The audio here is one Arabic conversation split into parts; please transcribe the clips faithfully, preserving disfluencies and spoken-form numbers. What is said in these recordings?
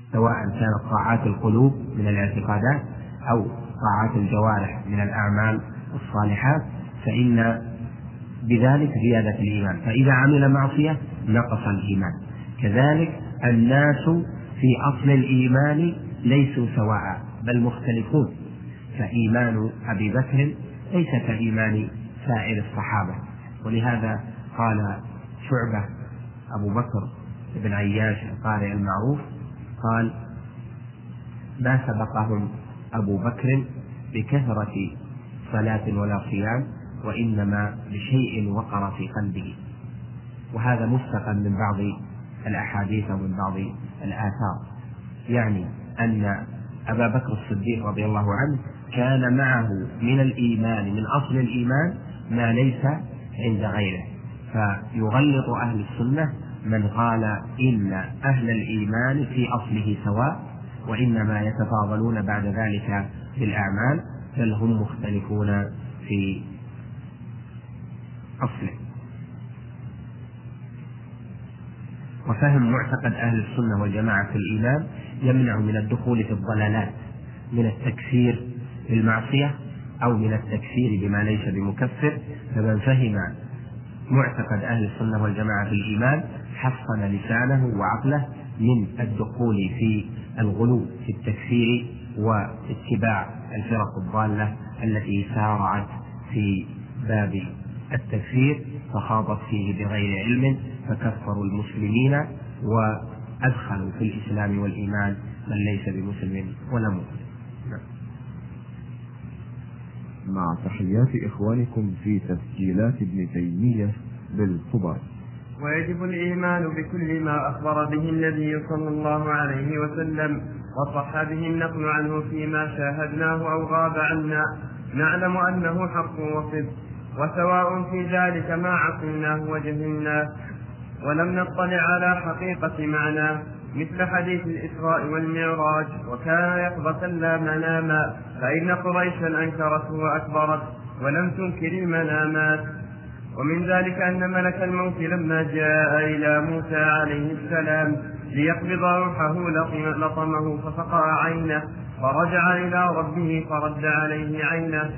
سواء كانت طاعات القلوب من الاعتقادات أو طاعات الجوارح من الأعمال الصالحات، فإن بذلك زيادة الإيمان، فإذا عمل معصية نقص الإيمان. كذلك الناس في أصل الإيمان ليسوا سواء بل مختلفون، فإيمان أبي بكر ليس كإيمان سائر الصحابة. ولهذا قال شعبة أبو بكر بن عياش القارئ المعروف قال: ما سبقهم أبو بكر بكثرة صلاة ولا صيام، وإنما بشيء وقر في قلبه. وهذا مستقى من بعض الأحاديث ومن بعض الآثار، يعني أن أبا بكر الصديق رضي الله عنه كان معه من الإيمان، من أصل الإيمان، ما ليس عند غيره. فيغلط أهل السنة من قال إن أهل الإيمان في أصله سواء، وإنما يتفاضلون بعد ذلك بالأعمال، بل هم مختلفون في أصله. وفهم معتقد أهل السنة والجماعة في الإيمان يمنع من الدخول في الضلالات، من التكفير بالمعصية أو من التكفير بما ليس بمكفر. فمن فهم معتقد أهل السنة والجماعة في الإيمان حصن لسانه وعقله من الدخول في الغلو في التكفير واتباع الفرق الضالة التي سارعت في باب التكفير فخاضت فيه بغير علم، فكفروا المسلمين وأدخلوا في الإسلام والإيمان من ليس بمسلم ولا مؤمن. مع تحيات إخوانكم في تسجيلات ابن تيمية بالقبر. ويجب الإيمان بكل ما أخبر به النبي صلى الله عليه وسلم وصح به النقل عنه فيما شاهدناه أو غاب عنا، نعلم أنه حق وصدق، وسواء في ذلك ما عقلناه وجهلناه ولم نطلع على حقيقة معناه، مثل حديث الإسراء والمعراج: وكان يقظة لا مناما، فإن قريشا أنكرته وأكبرت ولم تنكر المنامات. ومن ذلك أن ملك الموت لما جاء إلى موسى عليه السلام ليقبض روحه لطمه ففقع عينه، فرجع إلى ربه فرد عليه عينه.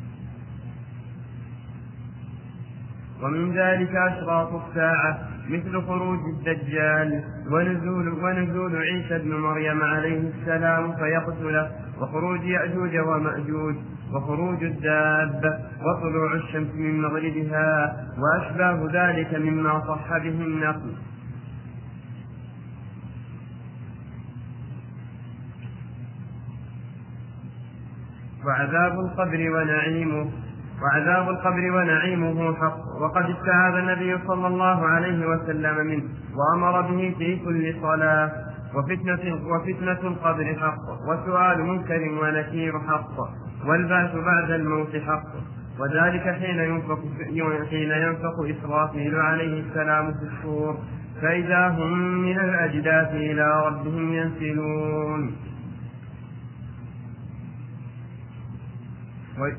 ومن ذلك أشراط الساعة مثل خروج الدجال ونزول, ونزول عيسى بن مريم عليه السلام فيقتله، وخروج يأجوج ومأجوج، وخروج الدابة، وطلوع الشمس من مغربها، وأشباه ذلك مما صح به النقل. وعذاب القبر ونعيمه وعذاب القبر ونعيمه حق، وقد استعاذ النبي صلى الله عليه وسلم منه وأمر به في كل صلاة. وفتنة, وفتنة القبر حق، وسؤال منكر ونكير حق، والبعث بعد الموت حق، وذلك حين ينفخ, حين ينفخ إسرافيل عليه السلام في الصور، فإذا هم من الأجداث إلى ربهم ينسلون. و...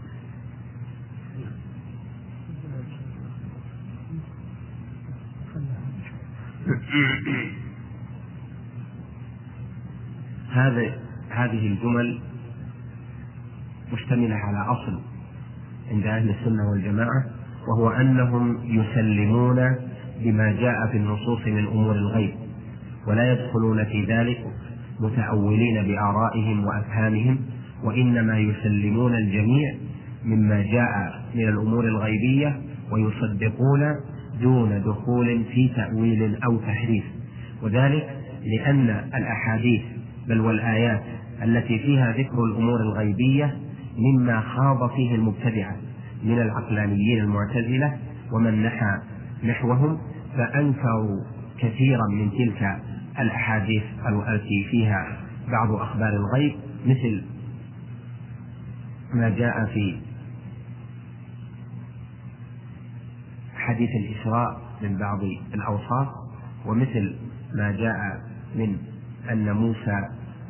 هذه هذه الجمل مشتملة على أصل عند أهل السنة والجماعة، وهو أنهم يسلمون بما جاء في النصوص من أمور الغيب، ولا يدخلون في ذلك متأولين بآرائهم وأفهامهم، وإنما يسلمون الجميع مما جاء من الأمور الغيبية ويصدقون دون دخول في تأويل أو تحريف. وذلك لأن الأحاديث بل والآيات التي فيها ذكر الأمور الغيبية مما خاض فيه المبتدعة من العقلانيين المعتزلة ومن نحى نحوهم، فأنكروا كثيرا من تلك الأحاديث التي فيها بعض أخبار الغيب، مثل ما جاء في حديث الإسراء من بعض الأوصاف، ومثل ما جاء من أن موسى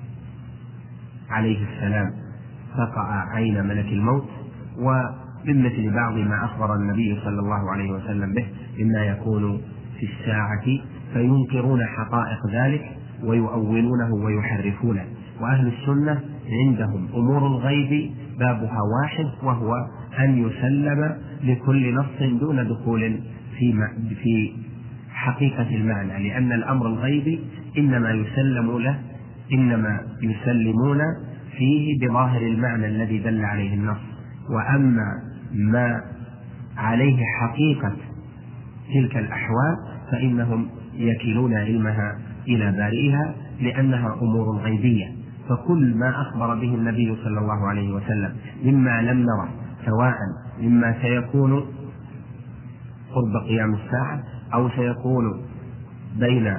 عليه السلام فقع عين ملك الموت، ومن مثل بعض ما أخبر النبي صلى الله عليه وسلم به مما يكون في الساعة، فينكرون حقائق ذلك ويؤولونه ويحرفونه. وأهل السنة عندهم أمور الغيب بابها واحد، وهو أن يسلم لكل نص دون دخول في في حقيقة المعنى، لأن الأمر الغيبي إنما يسلم له إنما يسلمون فيه بظاهر المعنى الذي دل عليه النص. وأما ما عليه حقيقة تلك الأحوال فإنهم يكلون علمها إلى بارئها، لأنها أمور غيبية. فكل ما أخبر به النبي صلى الله عليه وسلم مما لم نره، سواء مما سيكون قرب قيام الساعة أو سيكون بين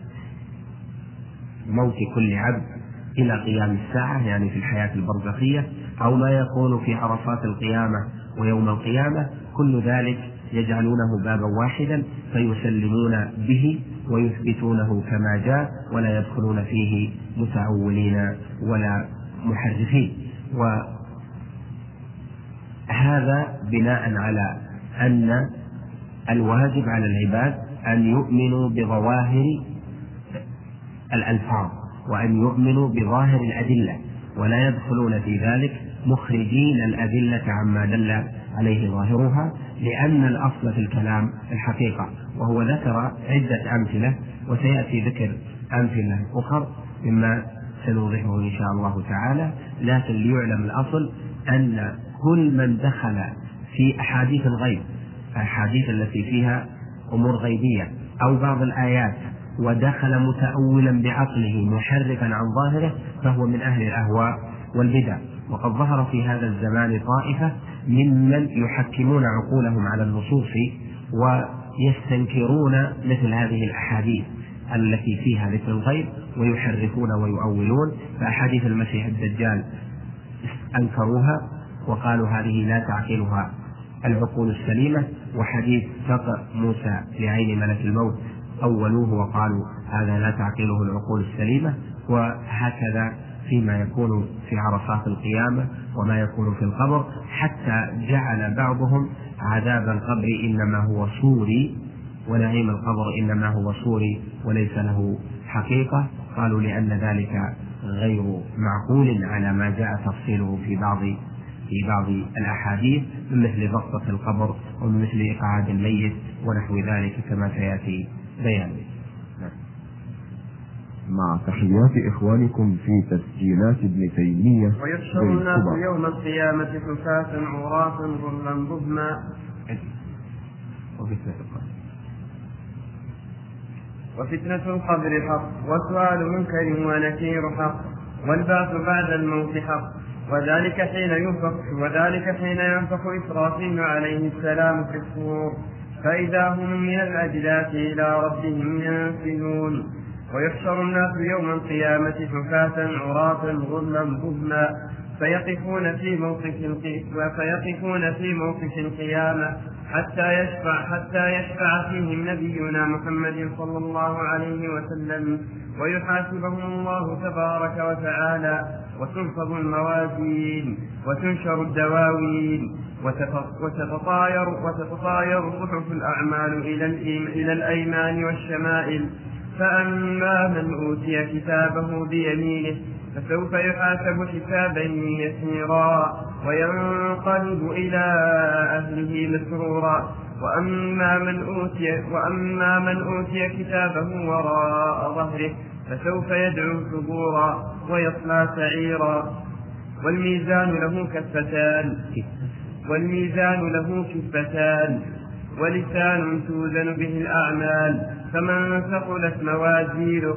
موت كل عبد إلى قيام الساعة، يعني في الحياة البرزخية، أو ما يكون في عرصات القيامة ويوم القيامة، كل ذلك يجعلونه بابا واحدا فيسلمون به ويثبتونه كما جاء، ولا يدخلون فيه متأولين ولا محرفين. وهذا بناء على أن الواجب على العباد أن يؤمنوا بظواهر الألفاظ وأن يؤمنوا بظاهر الأدلة، ولا يدخلون في ذلك مخرجين الأدلة عما دل عليه ظاهرها، لأن الأصل في الكلام الحقيقة. وهو ذكر عدة أمثلة وسيأتي ذكر أمثلة أخر مما سنوضحه إن شاء الله تعالى، لكن ليعلم الأصل أن كل من دخل في أحاديث الغيب، الأحاديث التي فيها أمور غيبية أو بعض الآيات، ودخل متأولا بعقله محرفا عن ظاهره، فهو من أهل الأهواء والبدع. وقد ظهر في هذا الزمان طائفة ممن يحكمون عقولهم على النصوص ويستنكرون مثل هذه الأحاديث التي فيها ذكر الغيب ويحرفون ويؤولون. فأحاديث المسيح الدجال أنكروها وقالوا هذه لا تعقلها العقول السليمة، وحديث سقى موسى لعين ملك الموت أولوه وقالوا هذا لا تعقله العقول السليمة. وهكذا فيما يكون في عرصات القيامة وما يكون في القبر، حتى جعل بعضهم عذاب القبر إنما هو صوري ونعيم القبر إنما هو صوري وليس له حقيقة. قالوا لأن ذلك غير معقول على ما جاء تفصيله في بعض في بعض الأحاديث، من مثل ضغطة القبر ومن مثل إقعاد الميت ونحو ذلك كما سيأتي بيانه. مع تحيات إخوانكم في تسجيلات ابن تيمية. ويحشر الناس يوم القيامة حفاة عراة غرلا بهما وفتنة القبر حق، وسؤال منكر ونكير حق، والبعث بعد الموت حق، وذلك حين ينفخ وذلك حين ينفخ إسرافيل عليه السلام في الصور، فإذا هم من الأجداث إلى ربهم ينسلون. ويحشر الناس يوم القيامة حفاة عراة غرلا بهما فيقفون في موقف فيقفون في موقف القيامة حتى يشفع حتى يشفع فيهم نبينا محمد صلى الله عليه وسلم، ويحاسبهم الله تبارك وتعالى، وتنفض الموازين وتنشر الدواوين وتتطاير وتتطاير صحف الأعمال إلى الأيمان والشمائل. فأما من أوتي كتابه بيمينه فسوف يحاسب حسابا يسيرا وينقلب إلى أهله مسرورا. وأما من أوتي, وأما من أوتي كتابه وراء ظهره فسوف يدعو ثبورا ويصلى سعيرا. والميزان له كفتان والميزان له كفتان ولسان توزن به الأعمال، فمن ثقلت موازينه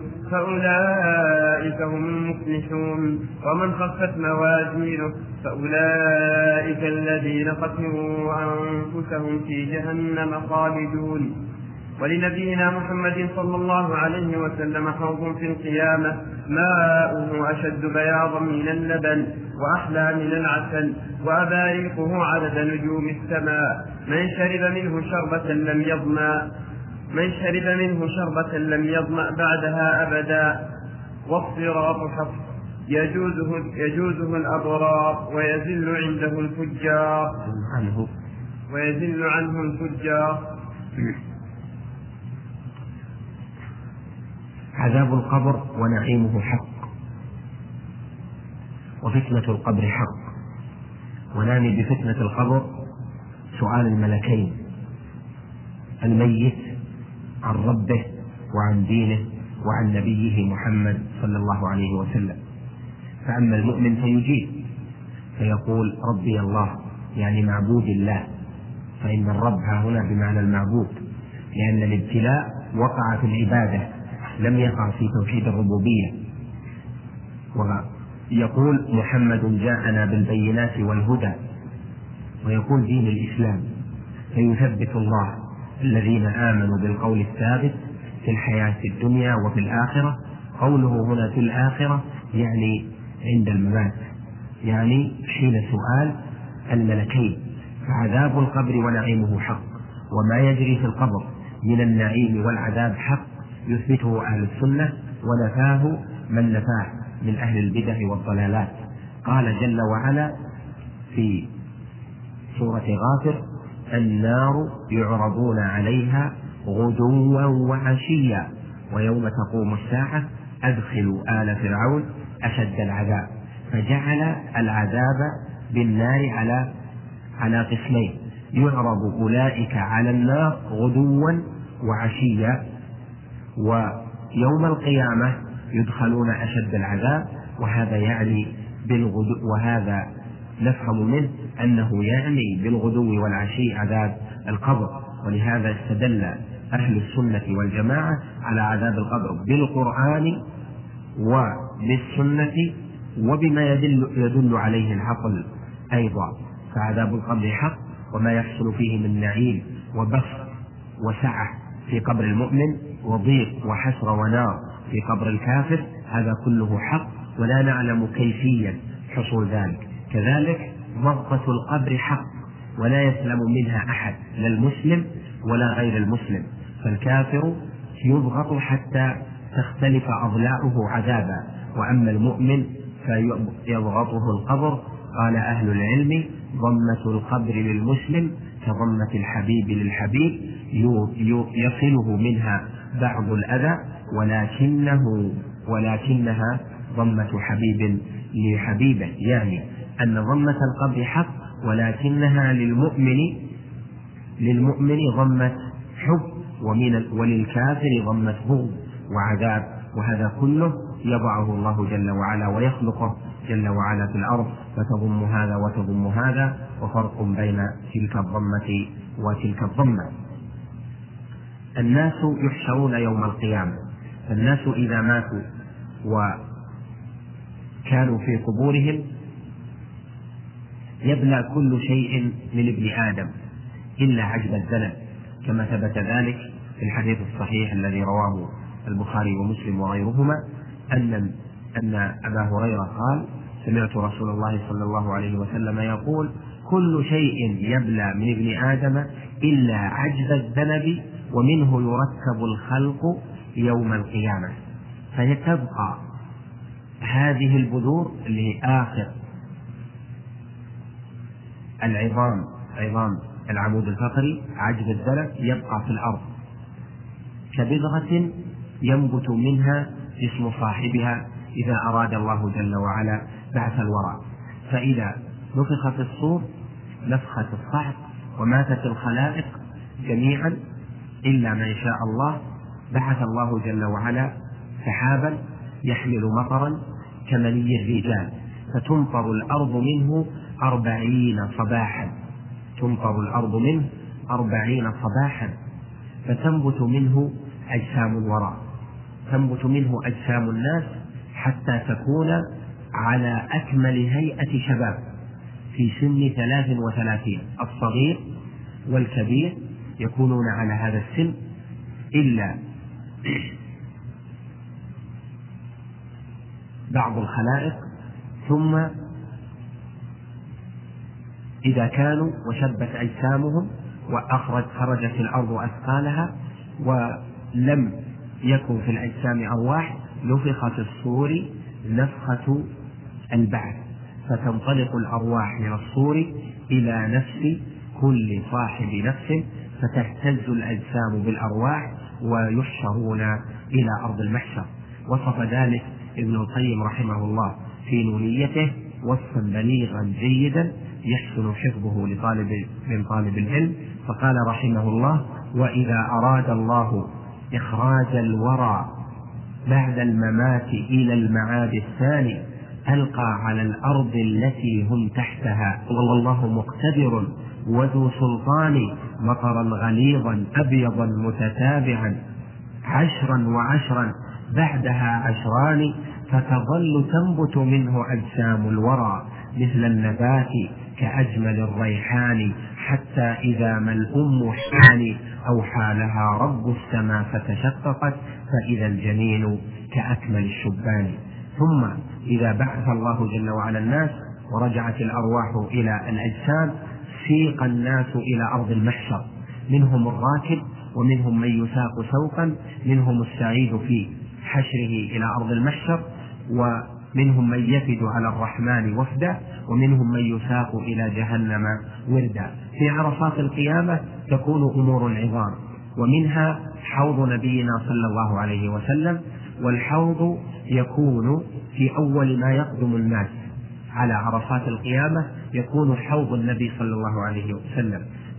فأولئك هم المفلحون، ومن خفت موازينه فأولئك الذين خسروا أنفسهم في جهنم خالدون. ولنبينا محمد صلى الله عليه وسلم حوض في القيامة ماؤه أشد بياضا من اللبن وأحلى من العسل، وأباريقه عدد نجوم السماء، من شرب منه شربة لم يظمأ من شرب منه شربة لم يظمأ بعدها أبدا. والصراط حفظ يجوزه, يجوزه الأبرار ويزل عنده الفجار ويزل عنه الفجار. عذاب القبر ونعيمه حق، وفتنة القبر حق. ونعني بفتنة القبر سؤال الملكين الميت عن ربه وعن دينه وعن نبيه محمد صلى الله عليه وسلم. فأما المؤمن فيجيب فيقول ربي الله، يعني معبود الله، فإن الرب هنا بمعنى المعبود، لأن الابتلاء وقع في العبادة لم يقع في توحيد الربوبية. ويقول محمد جاءنا بالبينات والهدى، ويقول دين الإسلام، فيثبت الله الذين آمنوا بالقول الثابت في الحياة الدنيا وفي الآخرة. قوله هنا في الآخرة يعني عند الممات، يعني حين سؤال الملكين. فعذاب القبر ونعيمه حق، وما يجري في القبر من النعيم والعذاب حق يثبته أهل السنة، ونفاه من نفاه من أهل البدع والضلالات. قال جل وعلا في سورة غافر: النار يعرضون عليها غدوا وعشيا ويوم تقوم الساعة أدخلوا آل فرعون أشد العذاب. فجعل العذاب بالنار على على قسمين: يعرض أولئك على النار غدوا وعشيا، ويوم القيامة يدخلون أشد العذاب. وهذا يعني بالغدو، وهذا نفهم منه أنه يعني بالغدو والعشي عذاب القبر. ولهذا استدل أهل السنة والجماعة على عذاب القبر بالقرآن وبالسنة وبما يدل, يدل عليه العقل أيضا. فعذاب القبر حق، وما يحصل فيه من نعيم وبسط وسعة في قبر المؤمن، وضيق وحسرة ونار في قبر الكافر، هذا كله حق، ولا نعلم كيفية حصول ذلك. كذلك ضغطة القبر حق، ولا يسلم منها أحد، لا المسلم ولا غير المسلم. فالكافر يضغط حتى تختلف أضلاعه عذابا، وأما المؤمن فيضغطه القبر. قال أهل العلم: ضمة القبر للمسلم كضمة الحبيب للحبيب، يصله منها بعض الأذى، ولكنه ولكنها ضمة حبيب لحبيبه، يعني أن ضمة القبر حق، ولكنها للمؤمن للمؤمن ضمة حب، ومن وللكافر ضمة بغض وعذاب. وهذا كله يضعه الله جل وعلا ويخلقه جل وعلا في الأرض، فتضم هذا وتضم هذا، وفرق بين تلك الضمة وتلك الضمة. الناس يحشرون يوم القيامة، فالناس إذا ماتوا وكانوا في قبورهم يبلى كل شيء من ابن آدم إلا عجب الذنب، كما ثبت ذلك في الحديث الصحيح الذي رواه البخاري ومسلم وغيرهما، أن أن أبا هريرة قال: سمعت رسول الله صلى الله عليه وسلم يقول: كل شيء يبلى من ابن آدم إلا عجب الذنب، ومنه يركب الخلق يوم القيامة. فيتبقى هذه البذور لآخر العظام، عظام العمود الفقري، عجب الذنب يبقى في الأرض كبذرة ينبت منها اسم صاحبها إذا أراد الله جل وعلا بعث الورى. فإذا نفخ في الصور نفخة الصعق وماتت الخلائق جميعا إلا من شاء الله، بعث الله جل وعلا سحابا يحمل مطرا كمني الرجال، فتمطر الأرض منه أربعين صباحا تمطر الأرض منه أربعين صباحا فتنبت منه أجسام الورى، تنبت منه أجسام الناس حتى تكون على أكمل هيئة شباب في سن ثلاث وثلاثين. الصغير والكبير يكونون على هذا السن، إلا بعض الخلائق. ثم إذا كانوا وشبت أجسامهم وأخرج خرجت الأرض أثقالها ولم يكن في الأجسام أرواح، نفخ في الصور نفخة البعث، فتنطلق الأرواح من الصور إلى نفس كل صاحب نفس، فتهتز الأجسام بالأرواح ويحشرون إلى أرض المحشر. وصف ذلك ابن القيم رحمه الله في نونيته وصفا بليغا جيدا يحسن حفظه لطالب من طالب العلم، فقال رحمه الله: وإذا أراد الله إخراج الورى بعد الممات إلى المعاد الثاني ألقى على الأرض التي هم تحتها والله مقتدر وذو سلطان مطرا غليظا أبيضا متتابعا عشرا وعشرا بعدها عشران، فتظل تنبت منه أجسام الورى مثل النبات كأجمل الريحان، حتى إذا ما الأم حان أوحى لها رب السماء فتشققت فإذا الجنين كأكمل الشبان. ثم إذا بعث الله جل وعلا الناس ورجعت الأرواح إلى الأجسام سيق الناس إلى أرض المحشر، منهم الراكب ومنهم من يساق سوقا، منهم السعيد في حشره إلى أرض المحشر، ومنهم من يفد على الرحمن وفدا، ومنهم من يساق إلى جهنم وردا. في عرصات القيامة تكون أمور عظام، ومنها حوض نبينا صلى الله عليه وسلم، والحوض يكون في أول ما يقدم الناس على عرصات القيامة، يكون حوض النبي صلى الله عليه وسلم،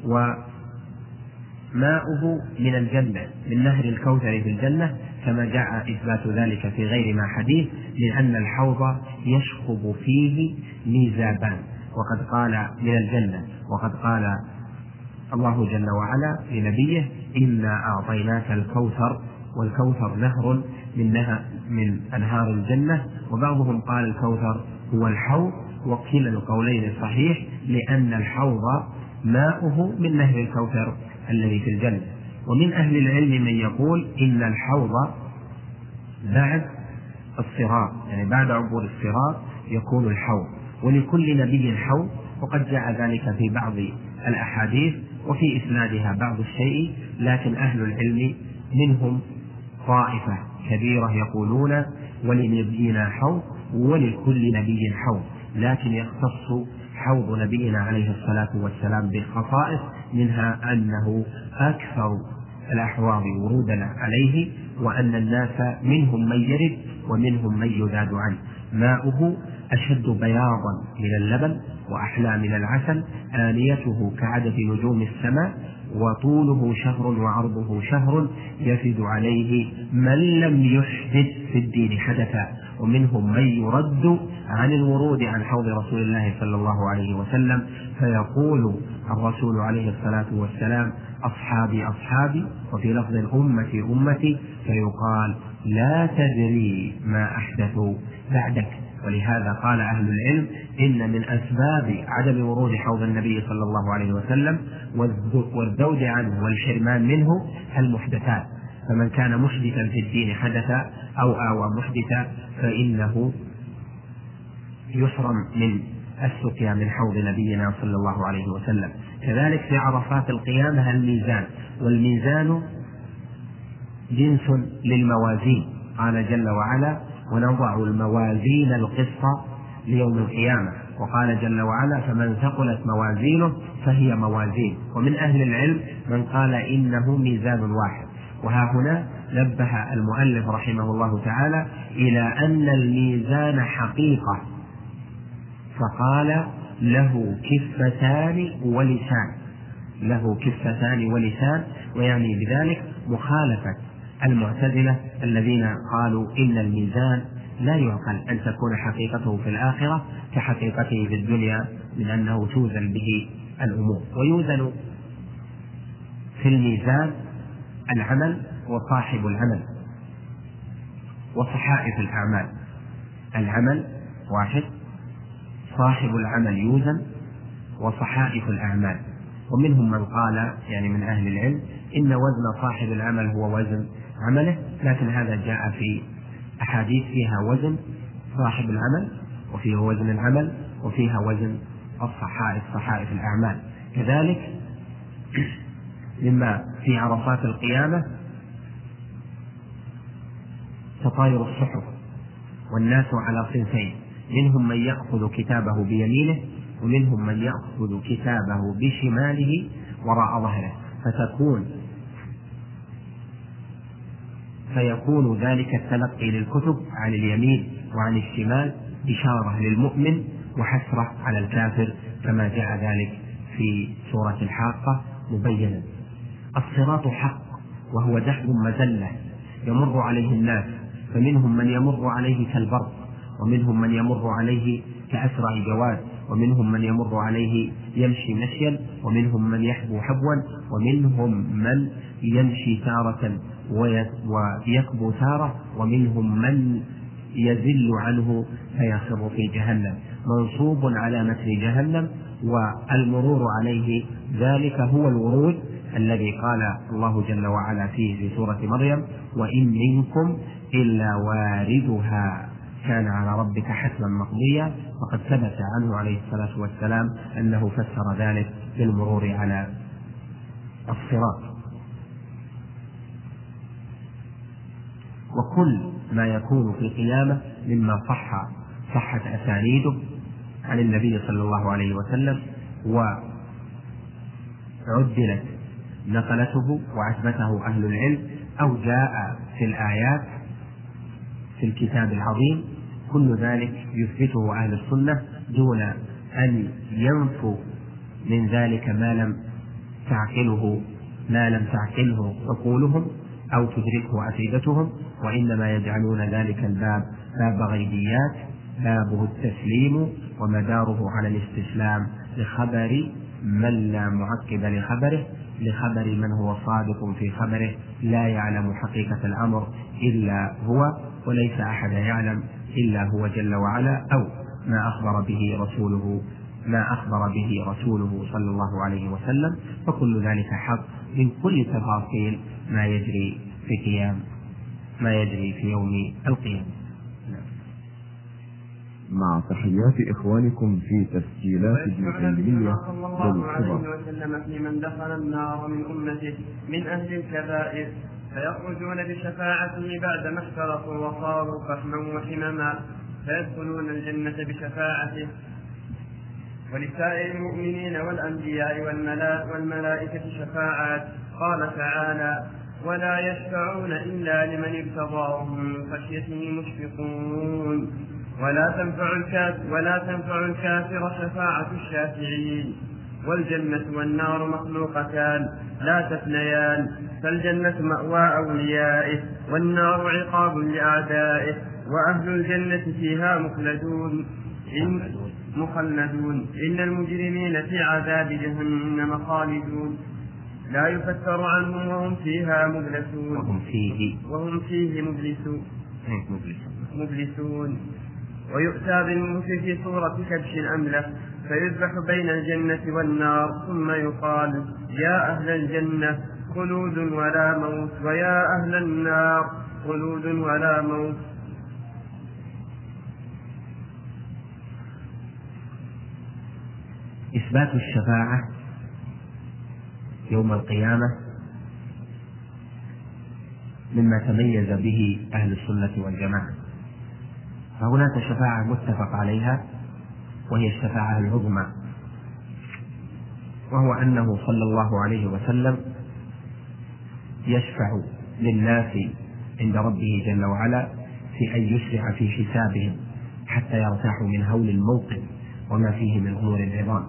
وماؤه من الجنة من نهر الكوثر في الجنة، كما جاء إثبات ذلك في غير ما حديث، لأن الحوض يشخب فيه ميزابان، وقد قال من الجنة، وقد قال الله جل وعلا لنبيه: إنا أعطيناك الكوثر، والكوثر نهر من, نهر من أنهار الجنة. وبعضهم قال الكوثر هو الحوض، وكلا القولين صحيح، لأن الحوض ماؤه من نهر الكوثر الذي في الجنة. ومن أهل العلم من يقول إن الحوض بعد الصراط، يعني بعد عبور الصراط يكون الحوض، ولكل نبي حوض، وقد جاء ذلك في بعض الأحاديث وفي إسنادها بعض الشيء، لكن أهل العلم منهم طائفة كبيرة يقولون ولنبينا حوض ولكل نبي حوض، لكن يختص حوض نبينا عليه الصلاة والسلام بالخصائص، منها أنه أكثر الأحواض ورودا عليه، وأن الناس منهم من يرد ومنهم من يذاد عنه. ماؤه أشد بياضا من اللبن وأحلى من العسل، آنيته كعدد نجوم السماء، وطوله شهر وعرضه شهر، يفد عليه من لم يحدث في الدين حدثا. ومنهم من يرد عن الورود عن حوض رسول الله صلى الله عليه وسلم، فيقول الرسول عليه الصلاة والسلام: أصحابي أصحابي، وفي لفظ أمتي أمتي، فيقال: لا تدري ما أحدثوا بعدك. ولهذا قال أهل العلم إن من أسباب عدم ورود حوض النبي صلى الله عليه وسلم والذود عنه والحرمان منه المحدثات، فمن كان محدثا في الدين حدثا أو آوى محدثا فإنه يحرم من السقيا من حوض نبينا صلى الله عليه وسلم. كذلك في عرفات القيامة الميزان، والميزان جنس للموازين، قال جل وعلا: ونضع الموازين القسط ليوم القيامة، وقال جل وعلا: فمن ثقلت موازينه فهي موازين. ومن أهل العلم من قال إنه ميزان واحد. وها هنا نبه المؤلف رحمه الله تعالى إلى أن الميزان حقيقة، فقال: له كفتان ولسان، له كفتان ولسان، ويعني بذلك مخالفة المعتزلة الذين قالوا إن الميزان لا يعقل أن تكون حقيقته في الآخرة كحقيقته في الدنيا، من أنه توزن به الأمور. ويوزن في الميزان العمل وصاحب العمل وصحائف الأعمال. العمل واحد، صاحب العمل يوزن، وصحائف الأعمال. ومنهم من قال يعني من أهل العلم إن وزن صاحب العمل هو وزن عمله، لكن هذا جاء في أحاديث فيها وزن صاحب العمل، وفيها وزن العمل، وفيها وزن الصحائف صحائف الأعمال. كذلك مما في عرفات القيامة تطاير الصحف، والناس على صنفين: منهم من يأخذ كتابه بيمينه، ومنهم من يأخذ كتابه بشماله وراء ظهره، فتكون فيكون ذلك التلقي للكتب عن اليمين وعن الشمال إشارة للمؤمن وحسرة على الكافر، كما جاء ذلك في سورة الحاقة مبينا. الصراط حق، وهو دحض مزلة يمر عليه الناس، فمنهم من يمر عليه كالبرق، ومنهم من يمر عليه كأسرع جواد، ومنهم من يمر عليه يمشي مشيا، ومنهم من يحبو حبوا، ومنهم من يمشي تارة ويكبو تارة، ومنهم من يزل عنه فيخر في جهنم، منصوب على متن جهنم. والمرور عليه ذلك هو الورود الذي قال الله جل وعلا فيه في سورة مريم: وإن منكم إلا واردها كان على ربك حتما مقضيا. وقد ثبت عنه عليه الصلاة والسلام أنه فسر ذلك بالمرور على الصراط. وكل ما يكون في القيامة مما صح صحت أسانيده عن النبي صلى الله عليه وسلم وعدلت نقلته وأثبته أهل العلم، أو جاء في الآيات في الكتاب العظيم، كل ذلك يثبته أهل السنة دون أن ينفوا من ذلك ما لم تعقله ما لم تعقله عقولهم أو تدركه أفئدتهم، وإنما يجعلون ذلك الباب باب غيبيات، بابه التسليم ومداره على الاستسلام لخبر من لا معقب لخبره، لخبر من هو صادق في خبره لا يعلم حقيقة الأمر إلا هو، وليس أحد يعلم إلا هو جل وعلا، أو ما أخبر به رسوله ما أخبر به رسوله صلى الله عليه وسلم. فكل ذلك حق من كل تفاصيل ما يجري في قيام ما يجري في يوم القيامة. مع تحيات إخوانكم في تسجيلات ابن تيمية صلى الله عليه وسلم في من دخل النار من أمته من أهل الكبائر، فيخرجون بشفاعته بعدما احترقوا وصاروا فحما وحمما، فيدخلون الجنة بشفاعته. ولسائر المؤمنين والأنبياء والملائكة شفاعات. قال تعالى: ولا يشفعون إلا لمن ارتضى وهم من خشيته مشفقون. ولا تنفع الكافر, ولا تنفع الكافر شفاعة الشافعين. والجنة والنار مخلوقتان لا تفنيان، فالجنة مأوى أوليائه والنار عقاب لأعدائه، وأهل الجنة فيها مخلدون إن مخلدون إن المجرمين في عذاب جهنم خالدون لا يفتر عنهم وهم فيها مبلسون وهم فيه وهم فيه مبلسون مبلسون. ويؤتى بالموت في صورة كبش أملة فيذبح بين الجنة والنار، ثم يقال: يا أهل الجنة خلود ولا موت، ويا أهل النار خلود ولا موت. إثبات الشفاعة يوم القيامة مما تميز به أهل السنة والجماعة، فهناك شفاعة متفق عليها وهي الشفاعة العظمى، وهو أنه صلى الله عليه وسلم يشفع للناس عند ربه جل وعلا في أن يسرع في حسابهم حتى يرتاحوا من هول الموقف وما فيه من أمور العظام.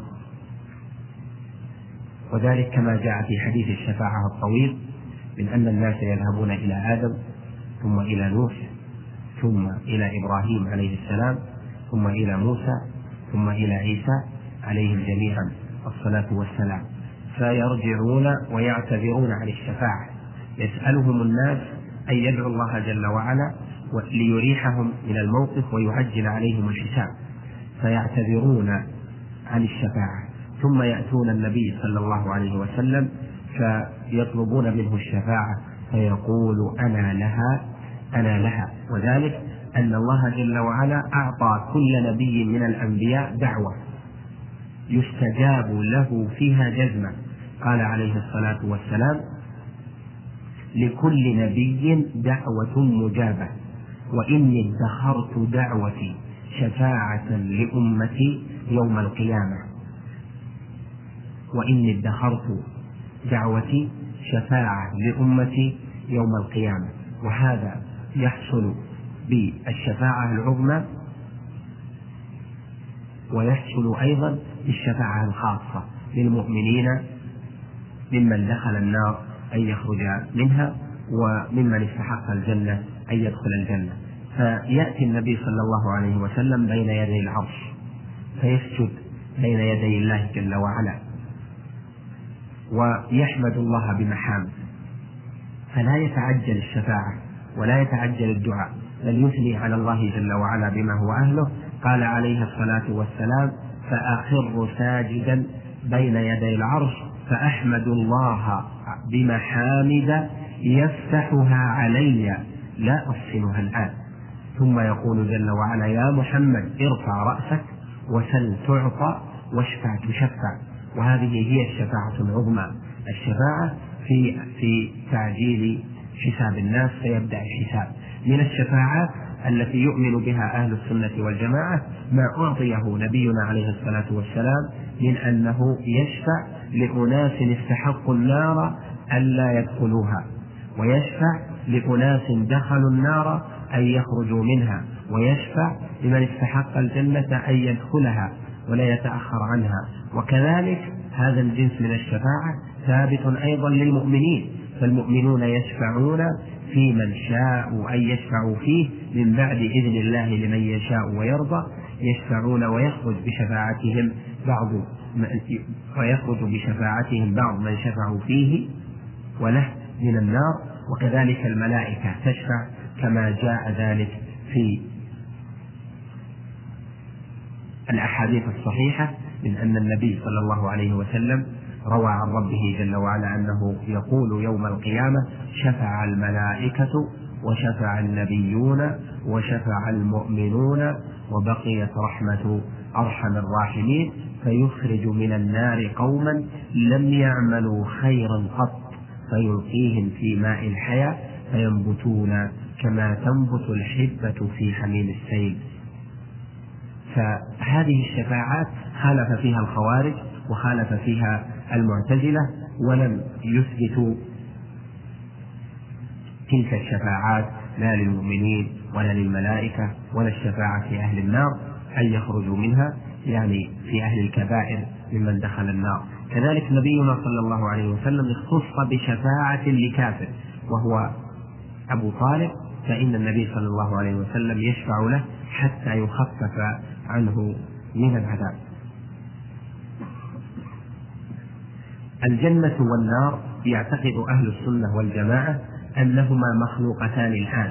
وذلك كما جاء في حديث الشفاعة الطويل من أن الناس يذهبون إلى آدم ثم إلى نوح ثم إلى إبراهيم عليه السلام ثم إلى موسى ثم إلى عيسى عليهم جميعا الصلاة والسلام، فيرجعون ويعتذرون عن الشفاعة. يسألهم الناس أن يدعوا الله جل وعلا ليريحهم من الموقف ويعجل عليهم الحساب، فيعتذرون عن الشفاعة، ثم يأتون النبي صلى الله عليه وسلم فيطلبون منه الشفاعة فيقول: أنا لها أنا لها. وذلك أن الله جل وعلا أعطى كل نبي من الأنبياء دعوة يستجاب له فيها جزمة. قال عليه الصلاة والسلام: لكل نبي دعوة مجابة، وإني ادخرت دعوتي شفاعة لأمتي يوم القيامة وإني ادخرت دعوتي شفاعة لأمتي يوم القيامة. وهذا يحصل بالشفاعة العظمى، ويحصل أيضا بالشفاعة الخاصة للمؤمنين ممن دخل النار أن يخرج منها، وممن استحق الجنة أن يدخل الجنة. فيأتي النبي صلى الله عليه وسلم بين يدي العرش فيسجد بين يدي الله جل وعلا ويحمد الله بمحامد، فلا يتعجل الشفاعة ولا يتعجل الدعاء، بل يثني على الله جل وعلا بما هو أهله. قال عليه الصلاة والسلام: فأخر ساجدا بين يدي العرش فأحمد الله بمحامد يفتحها علي لا أحسنها الآن. ثم يقول جل وعلا: يا محمد ارفع رأسك وسل تعطى واشفع تشفع. وهذه هي الشفاعة العظمى، الشفاعة في في تعجيل حساب الناس فيبدأ الحساب. من الشفاعات التي يؤمن بها أهل السنة والجماعة ما أعطيه نبينا عليه الصلاة والسلام من أنه يشفع لأناس استحقوا النار ألا يدخلوها، ويشفع لأناس دخلوا النار أن يخرجوا منها، ويشفع لمن استحق الجنة أن يدخلها ولا يتأخر عنها. وكذلك هذا الجنس من الشفاعة ثابت أيضا للمؤمنين، فالمؤمنون يشفعون في من شاء أن يشفعوا فيه من بعد إذن الله لمن يشاء ويرضى، يشفعون ويخرج بشفاعتهم بعض ويخرج بشفاعتهم بعض من شفعوا فيه وله من النار. وكذلك الملائكة تشفع كما جاء ذلك في الأحاديث الصحيحة من أن النبي صلى الله عليه وسلم روى عن ربه جل وعلا أنه يقول يوم القيامة: شفع الملائكة وشفع النبيون وشفع المؤمنون وبقيت رحمة أرحم الراحمين، فيخرج من النار قوما لم يعملوا خيرا قط فيلقيهم في ماء الحياة فينبتون كما تنبت الحبة في حميم السيل. فهذه الشفاعات خالف فيها الخوارج وخالف فيها المعتزلة، ولم يثبتوا تلك الشفاعات لا للمؤمنين ولا للملائكة ولا الشفاعة في أهل النار أن يخرجوا منها، يعني في أهل الكبائر ممن دخل النار. كذلك نبينا صلى الله عليه وسلم اختص بشفاعة لكافر وهو أبو طالب، فإن النبي صلى الله عليه وسلم يشفع له حتى يخفف عنه من العذاب. الجنة والنار يعتقد أهل السنة والجماعة أنهما مخلوقتان الآن،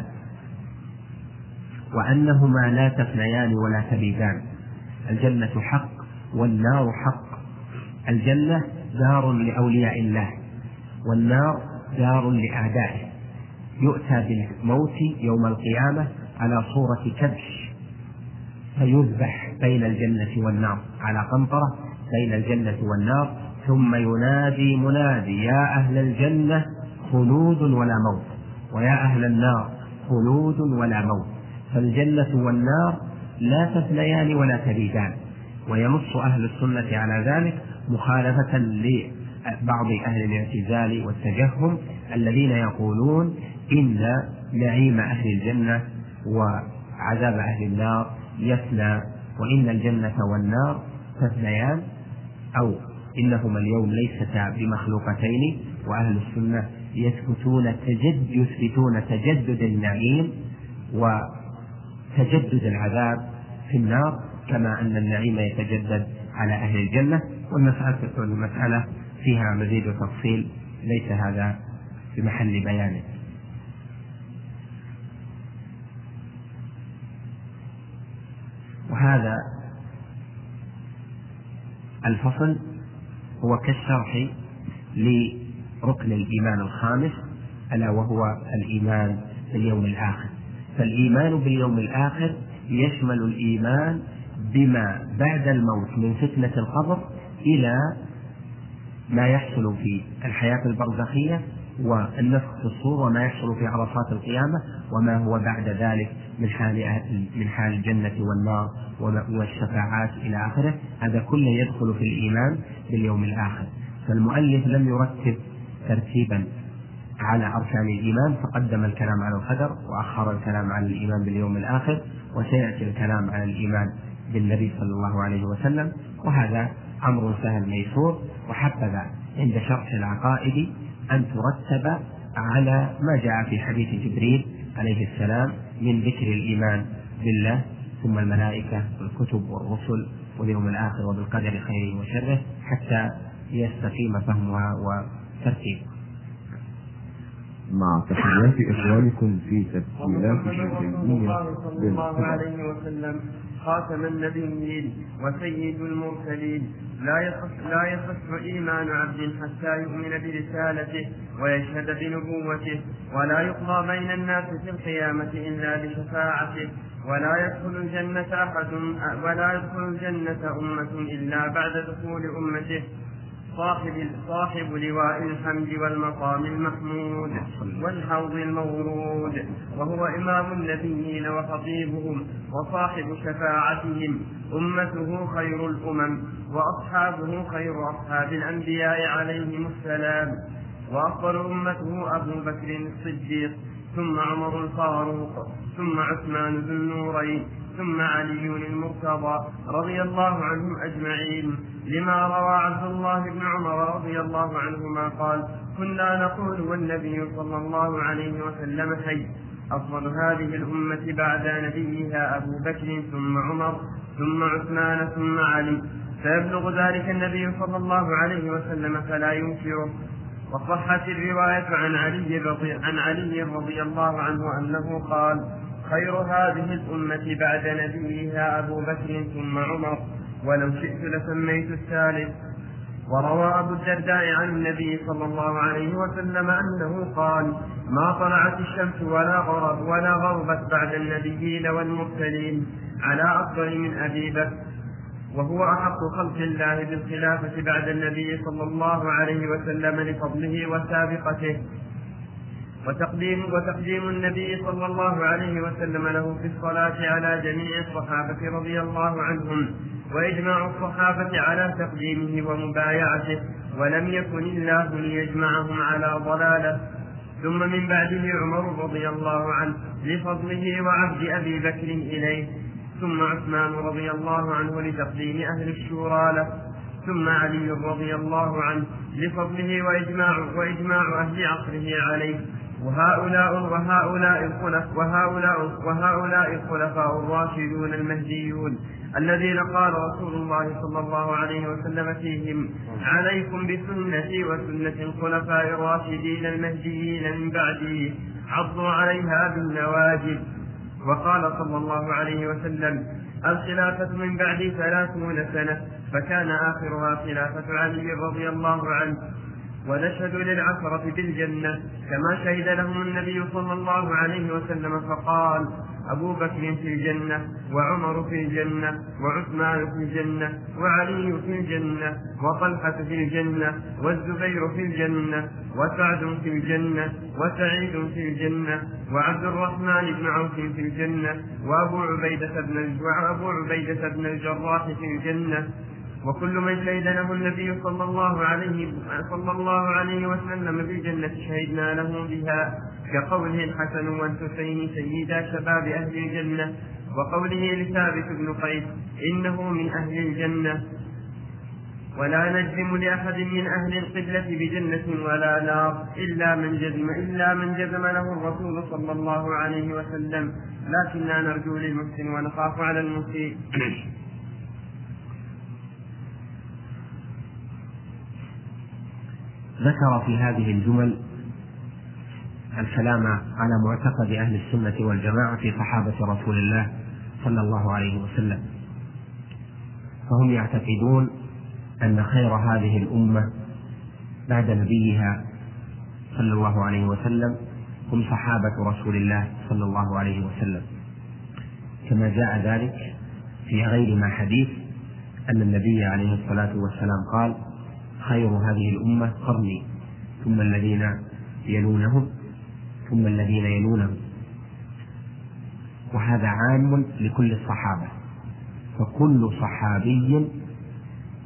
وأنهما لا تفنيان ولا تبيدان. الجنة حق والنار حق. الجنة دار لأولياء الله، والنار دار لأعدائه. يؤتى بالموت يوم القيامة على صورة كبش فيذبح بين الجنة والنار على قنطرة بين الجنة والنار، ثم ينادي منادي: يا أهل الجنة خلود ولا موت، ويا أهل النار خلود ولا موت. فالجنة والنار لا تفنيان ولا تبيدان. وينص أهل السنة على ذلك مخالفة لبعض أهل الاعتزال والتجهم الذين يقولون إن نعيم أهل الجنة وعذاب أهل النار يفنى، وإن الجنة والنار تفنيان، أو إنهما اليوم ليستا بمخلوقتين. وأهل السنة يثبتون تجد يثبتون تجدد النعيم وتجدد العذاب في النار، كما أن النعيم يتجدد على أهل الجنة. والمسألة فيها مزيد تفصيل ليس هذا في محل بيانه. وهذا الفصل هو كالشرح لركن الإيمان الخامس، ألا وهو الإيمان باليوم الآخر. فالإيمان باليوم الآخر يشمل الإيمان بما بعد الموت من فتنة القبر إلى ما يحصل في الحياة البرزخية والنفخ في الصور، وما يحصل في عرصات القيامة، وما هو بعد ذلك من حال من حال الجنة والنار والشفاعات إلى آخره. هذا كله يدخل في الإيمان باليوم الآخر. فالمؤلف لم يرتب ترتيبا على أركان الإيمان فقدم الكلام على القدر وأخر الكلام على الإيمان باليوم الآخر، وسيأتي الكلام على الإيمان بالنبي صلى الله عليه وسلم، وهذا أمر سهل ميسور. وحبذا عند شرح العقائد أن ترتب على ما جاء في حديث جبريل عليه السلام من ذكر الإيمان بالله ثم الملائكة والكتب والرسل واليوم الآخر وبالقدر خيره وشره حتى يستقيم فهمها وترتيبها. مع تحيات إخوانكم في تسجيلات الشيخية صلى الله عليه وسلم خاتم النبيين وسيد المرسلين، لا يصح لا يصح إيمان عبد حتى يؤمن برسالته ويشهد بنبوته، ولا يقضى بين الناس في القيامة إلا بشفاعته، ولا يدخل الجنة أحد ولا يدخل الجنة أمة إلا بعد دخول أمته، صاحب صاحب لواء الحمد والمقام المحمود والحوض المورود، وهو إمام النبيين وخطيبهم وصاحب شفاعتهم، أمته خير الأمم وأصحابه خير أصحاب الأنبياء عليهم السلام، وأفضل أمته أبو بكر الصديق، ثم عمر الفاروق، ثم عثمان ذو النورين، ثم علي المرتضى رضي الله عنهم أجمعين، لما روى عبد الله بن عمر رضي الله عنهما قال: كنا نقول والنبي صلى الله عليه وسلم حي، أفضل هذه الأمة بعد نبيها أبو بكر ثم عمر ثم عثمان ثم علي، فيبلغ ذلك النبي صلى الله عليه وسلم فلا ينكره. وصحت الرواية عن علي رضي, عن علي رضي الله عنه أنه قال: خير هذه الأمة بعد نبيها أبو بكر ثم عمر، ولو شئت لسميت الثالث. وروى أبو الدرداء عن النبي صلى الله عليه وسلم أنه قال: ما طلعت الشمس ولا غرب ولا غربت بعد النبيين والمرسلين على أفضل من أبي بكر، وهو أحق خلق الله بالخلافة بعد النبي صلى الله عليه وسلم لفضله وسابقته، وتقديم, وتقديم النبي صلى الله عليه وسلم له في الصلاة على جميع الصحابة رضي الله عنهم، وإجماع الصحابة على تقديمه ومبايعته، ولم يكن الله ليجمعهم على ضلاله. ثم من بعده عمر رضي الله عنه لفضله وعبد أبي بكر إليه، ثم عثمان رضي الله عنه لتقديم أهل الشورى له، ثم علي رضي الله عنه لفضله وإجماع, وإجماع أهل عصره عليه. وهؤلاء وهؤلاء الخلفاء وهؤلاء وهؤلاء الخلفاء الراشدون المهديون الذين قال رسول الله صلى الله عليه وسلم فيهم: عليكم بسنتي وسنة الخلفاء الراشدين المهديين من بعدي، عضوا عليها بالنواجذ. وقال صلى الله عليه وسلم: الخلافة من بعدي ثلاثون سنة، فكان آخرها خلافة علي رضي الله عنه. ونشهد للعشرة بالجنة كما شهد لهم النبي صلى الله عليه وسلم فقال: أبو بكر في الجنة، وعمر في الجنة، وعثمان في الجنة، وعلي في الجنة، وطلحة في الجنة، والزبير في الجنة، وسعد في الجنة، وسعيد في الجنة، وعبد الرحمن بن عوف في الجنة، وأبو عبيدة بن, وأبو عبيدة بن الجراح في الجنة. وكل من شهد له النبي صلى الله عليه, صلى الله عليه وسلم بالجنة شهدنا له بها، كقوله الحسن والحسين سيدا شباب أهل الجنة، وقوله لثابت بن قيس: إنه من أهل الجنة. ولا نجزم لأحد من أهل القبلة بجنة ولا نار إلا من جزم إلا من جزم له الرسول صلى الله عليه وسلم، لكننا نرجو للمحسن ونخاف على المسيء. ذكر في هذه الجمل الكلام على معتقد أهل السنة والجماعة في صحابة رسول الله صلى الله عليه وسلم، فهم يعتقدون أن خير هذه الأمة بعد نبيها صلى الله عليه وسلم هم صحابة رسول الله صلى الله عليه وسلم، كما جاء ذلك في غير ما حديث أن النبي عليه الصلاة والسلام قال: خير هذه الأمة قرني، ثم الذين يلونهم، ثم الذين يلونهم. وهذا عام لكل الصحابة، فكل صحابي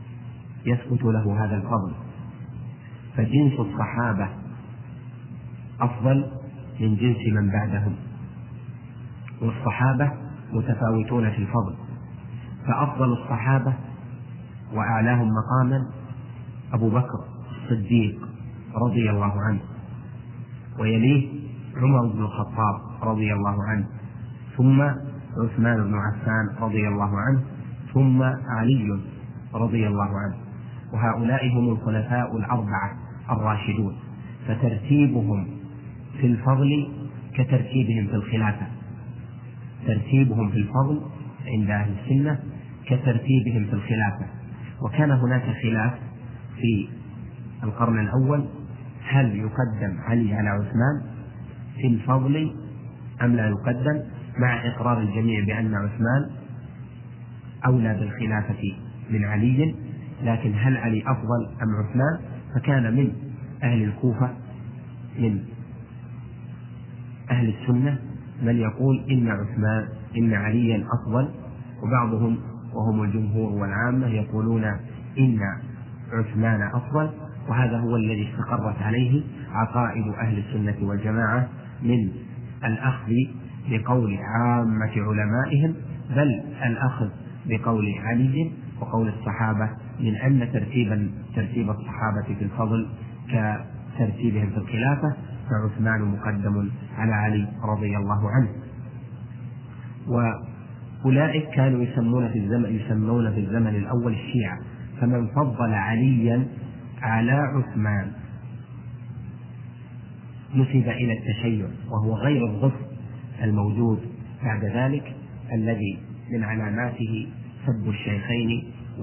يثبت له هذا الفضل، فجنس الصحابة أفضل من جنس من بعدهم، والصحابة متفاوتون في الفضل، فأفضل الصحابة وأعلاهم مقاما أبو بكر الصديق رضي الله عنه، ويليه عمر بن الخطاب رضي الله عنه، ثم عثمان بن عفان رضي الله عنه، ثم علي رضي الله عنه، وهؤلاء هم الخلفاء الأربعة الراشدون، فترتيبهم في الفضل كترتيبهم في الخلافة، ترتيبهم في الفضل عند أهل السنة كترتيبهم في الخلافة. وكان هناك خلاف في القرن الأول هل يقدم علي على عثمان في الفضل أم لا يقدم، مع إقرار الجميع بأن عثمان أولى بالخلافة من علي، لكن هل علي أفضل أم عثمان؟ فكان من أهل الكوفة من أهل السنة من يقول إن عثمان إن عليا أفضل، وبعضهم وهم الجمهور والعامة يقولون إن عثمان أفضل، وهذا هو الذي استقرت عليه عقائد أهل السنة والجماعة من الأخذ بقول عامة علمائهم، بل الأخذ بقول علي وقول الصحابة، من أن ترتيبا ترتيب الصحابة في الفضل كترتيبهم في الخلافة، فعثمان مقدم على علي رضي الله عنه. وأولئك كانوا يسمون في الزمن يسمون في الزمن الأول الشيعة، فمن فضل عليا على عثمان نسب إلى التشيع، وهو غير الظفر الموجود بعد ذلك الذي من علاماته سب الشيخين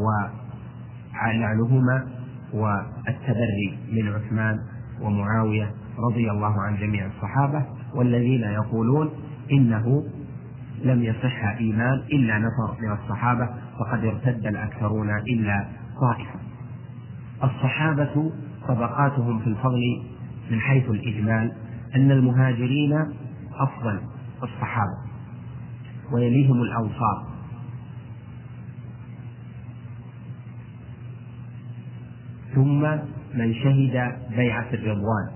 ولعنهما والتبري من عثمان ومعاوية رضي الله عن جميع الصحابة، والذين يقولون إنه لم يصح إيمان إلا نفر من الصحابة، فقد ارتد الأكثرون إلا طائفة. الصحابة طبقاتهم في الفضل من حيث الإجمال أن المهاجرين أفضل الصحابة، ويليهم الأنصار، ثم من شهد بيعة الرضوان،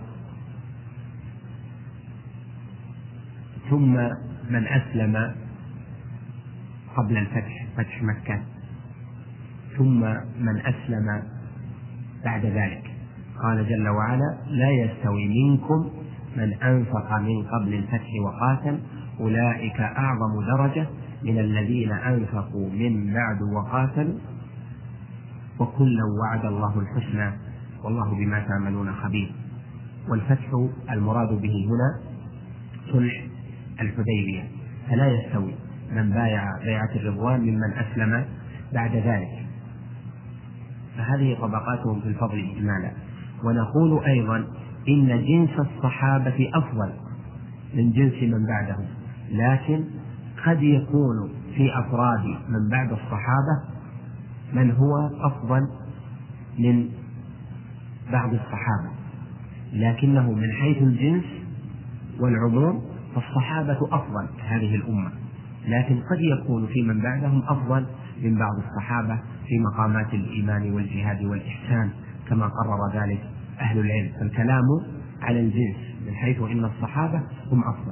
ثم من أسلم قبل الفتح فتح مكة، ثم من أسلم بعد ذلك. قال جل وعلا: لا يستوي منكم من أنفق من قبل الفتح وقاتل أولئك أعظم درجة من الذين أنفقوا من بعد وقاتلوا وكلا وعد الله الحسنى والله بما تعملون خبير. والفتح المراد به هنا صلح الحديبية، فلا يستوي من بايع بيعة الرضوان ممن أسلم بعد ذلك. فهذه طبقاتهم في الفضل إجمالا. ونقول أيضا إن جنس الصحابة أفضل من جنس من بعدهم، لكن قد يكون في أفراد من بعد الصحابة من هو أفضل من بعض الصحابة، لكنه من حيث الجنس والعموم فالصحابة أفضل هذه الأمة، لكن قد يكون في من بعدهم أفضل من بعض الصحابة في مقامات الإيمان والجهاد والإحسان كما قرر ذلك أهل العلم. فالكلام على الجنس من حيث إن الصحابة هم أفضل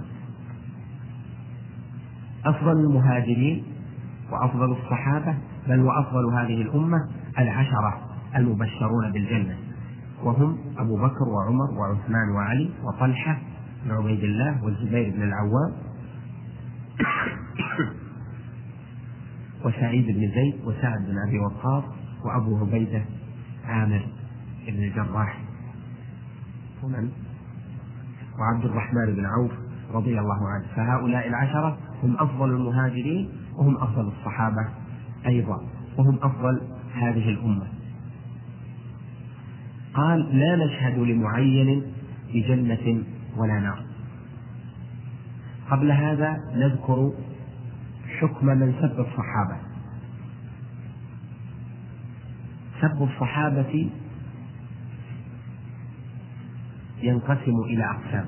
أفضل المهاجرين وأفضل الصحابة، بل وأفضل هذه الأمة العشرة المبشرون بالجنة، وهم أبو بكر وعمر وعثمان وعلي وطلحة بن عبيد الله والزبير بن العوام وسعيد بن زيد وسعد بن أبي وقاص وأبو عبيدة عامر بن الجراح وعبد الرحمن بن عوف رضي الله عنه. فهؤلاء العشرة هم أفضل المهاجرين وهم أفضل الصحابة أيضا، وهم أفضل هذه الأمة. قال: لا نشهد لمعين بجنة ولا نار. قبل هذا نذكر حكم من سب الصحابة. سب الصحابة ينقسم إلى أقسام.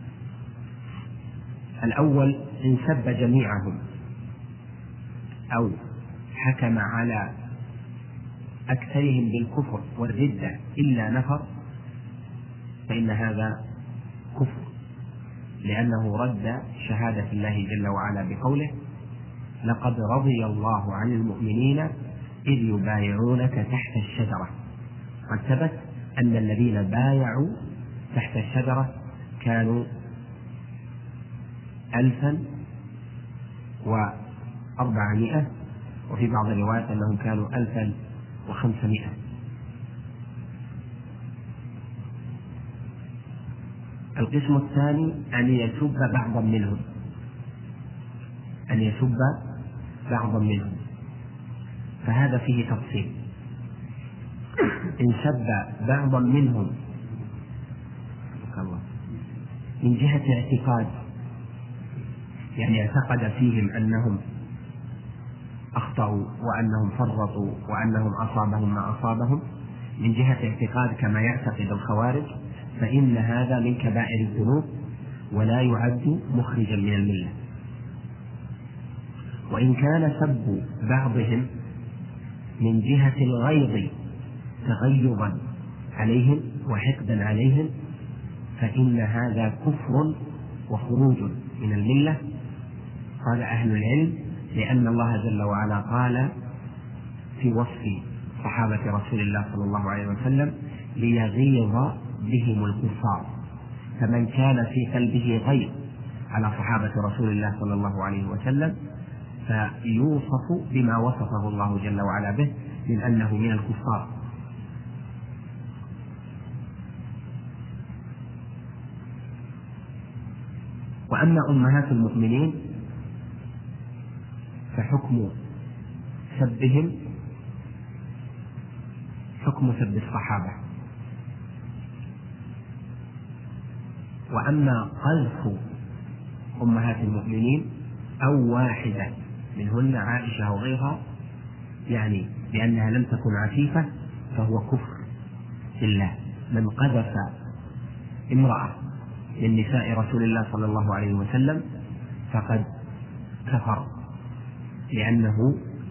الأول إن سب جميعهم أو حكم على أكثرهم بالكفر والردة إلا نفر، فإن هذا كفر لأنه رد شهادة الله جل وعلا بقوله: لقد رضي الله عن المؤمنين إذ يبايعونك تحت الشجرة. قد ثبت أن الذين بايعوا تحت الشجرة كانوا ألفا وأربعمائة، وفي بعض الروايات أنهم كانوا ألفا وخمسمائة. القسم الثاني أن يسب بعضا منهم أن يسب بعضا منهم فهذا فيه تفصيل. إن سب بعضا منهم من جهة اعتقاد، يعني اعتقد فيهم أنهم أخطأوا وأنهم فرطوا وأنهم أصابهم ما أصابهم من جهة اعتقاد كما يعتقد الخوارج، فإن هذا من كبائر الذنوب ولا يعد مخرجا من الملة. وإن كان سب بعضهم من جهة الغيظ تغيظا عليهم وحقدا عليهم فإن هذا كفر وخروج من الملة. قال أهل العلم: لأن الله جل وعلا قال في وصف صحابة رسول الله صلى الله عليه وسلم: ليغيظ بهم الكفار. فمن كان في قلبه غيظ على صحابة رسول الله صلى الله عليه وسلم فيوصف بما وصفه الله جل وعلا به من أنه من الكفار. وأما أمهات المؤمنين فحكم سبهم حكم سب الصحابة. وأما قذف أمهات المؤمنين أو واحدة منهن عائشة وغيرها يعني لأنها لم تكن عفيفة فهو كفر بالله. من قذف امرأة من نساء رسول الله صلى الله عليه وسلم فقد كفر، لأنه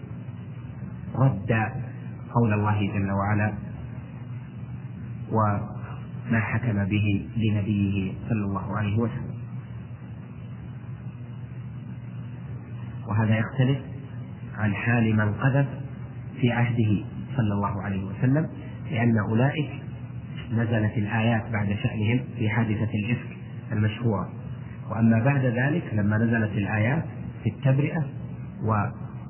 رد قول الله جل وعلا وما حكم به لنبيه صلى الله عليه وسلم. وهذا يختلف عن حال من قذف في عهده صلى الله عليه وسلم، لأن أولئك نزلت الآيات بعد شأنهم في حادثة الإفك المشهورة. وأما بعد ذلك لما نزلت الآيات في التبرئة وبعد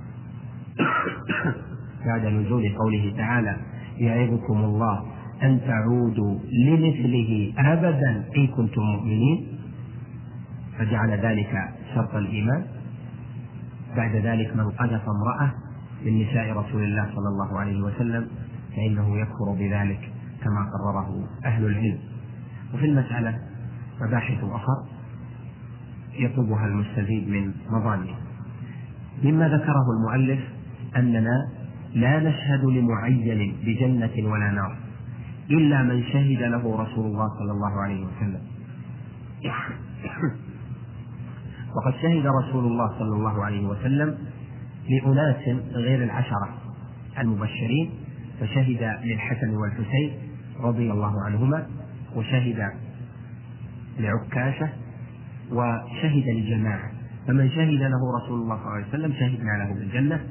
نزول قوله تعالى: يعظكم الله أن تعودوا لمثله أبدا إن كنتم مؤمنين، فجعل ذلك شرط الإيمان. بعد ذلك من قذف امرأة من نساء رسول الله صلى الله عليه وسلم فإنه يكفر بذلك كما قرره أهل العلم. وفي المسألة مباحث أخرى يطلبها المستزيد من مظانه. مما ذكره المؤلف أننا لا نشهد لمعين بجنة ولا نار إلا من شهد له رسول الله صلى الله عليه وسلم. وقد شهد رسول الله صلى الله عليه وسلم لأناس غير العشرة المبشرين، فشهد للحسن والحسين رضي الله عنهما، وشهد لعكاشة، وشهد لجماعة. فمن شهد له رسول الله صلى الله عليه وسلم شهدنا له بالجنة.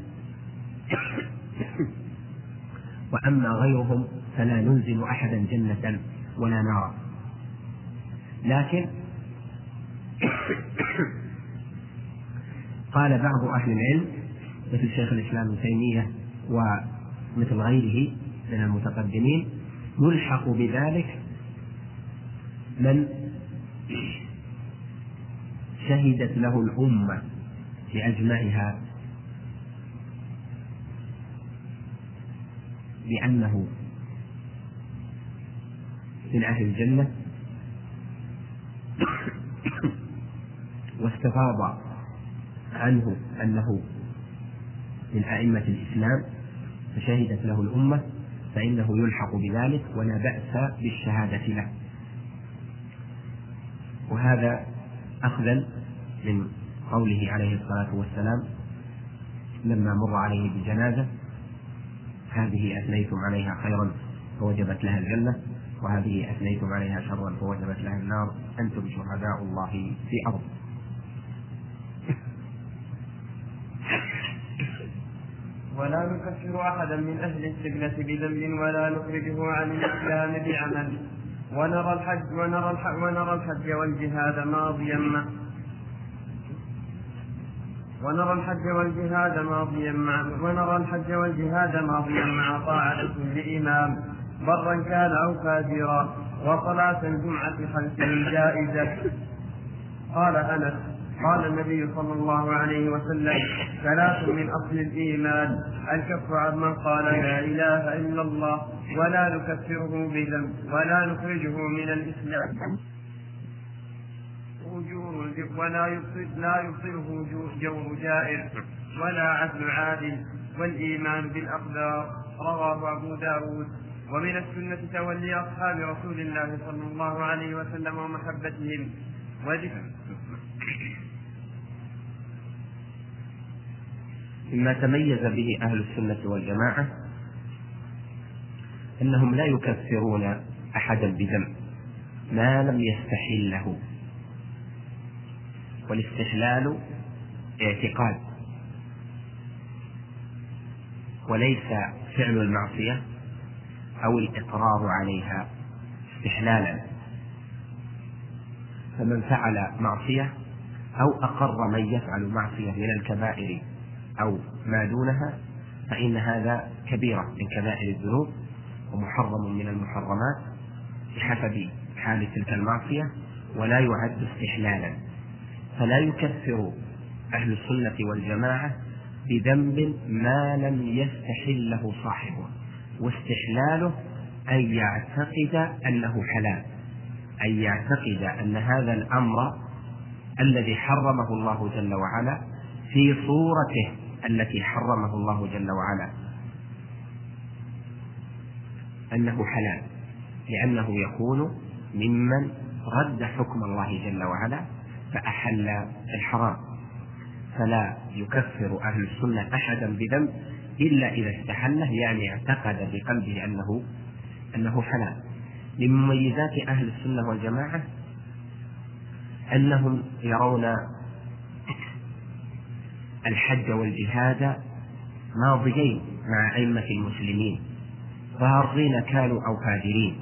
وأما غيرهم فلا ننزل أحدا جنة ولا نارا. لكن قال بعض أهل العلم مثل شيخ الإسلام ابن تيمية ومثل غيره من المتقدمين يلحق بذلك من شهدت له الأمة بأجمعها بأنه من أهل الجنة واستفاض عنه أنه من أئمة الإسلام فشهدت له الأمة، فإنه يلحق بذلك ولا بأس بالشهادة له. وهذا أخذا من قوله عليه الصلاة والسلام لما مر عليه بجنازة: هذه أثنيتم عليها خيرا فوجبت لها الجنة، وهذه أثنيتم عليها شرا فوجبت لها النار أنتم شهداء الله في أرض. ولا نكفر أحدا من أهل السبلة بذنب ولا نخرجه عن الإسلام بعمل، ونرى الحج ونرى الحج ونرى الحج والجهاد ماضيا مع ونرى الحج والجهاد ماضيا مع ونرى الحج والجهاد ماضيا مع طاعة كل إمام برا كان أو فاجرا، وصلاة الجمعة خلفه جائزة. قال أنس قال النبي صلى الله عليه وسلم: ثلاث من أصل الإيمان: الكف عن من قال لا إله إلا الله ولا نكفره بذنب ولا نخرجه من الإسلام ولا يبطل لا يبطله جور جائر ولا عدل عادل، والإيمان بالأقدار. رواه أبو داود. ومن السنة تولي أصحاب رسول الله صلى الله عليه وسلم ومحبتهم وذكر. مما تميز به أهل السنة والجماعة أنهم لا يكفرون أحدا بذنب ما لم يستحله، والاستحلال اعتقاد وليس فعل المعصية أو الإقرار عليها استحلالا. فمن فعل معصية أو أقر من يفعل معصية من الكبائر أو ما دونها فإن هذا كبيرة من كبائر الذنوب ومحرم من المحرمات بحسب حال تلك المعصية، ولا يعد استحلالا. فلا يكفر أهل السنة والجماعة بذنب ما لم يستحله صاحبه، واستحلاله أن يعتقد أنه حلال، أن يعتقد أن هذا الأمر الذي حرمه الله جل وعلا في صورته التي حرمه الله جل وعلا أنه حلال، لأنه يكون ممن رد حكم الله جل وعلا فأحل الحرام. فلا يكفر أهل السنة أحدا بذنب إلا إذا استحله، يعني اعتقد بقلبه أنه أنه حلال. من مميزات أهل السنة والجماعة أنهم يرون الحج والجهاد ماضيين مع أئمة المسلمين ضارين كانوا أو فاجرين،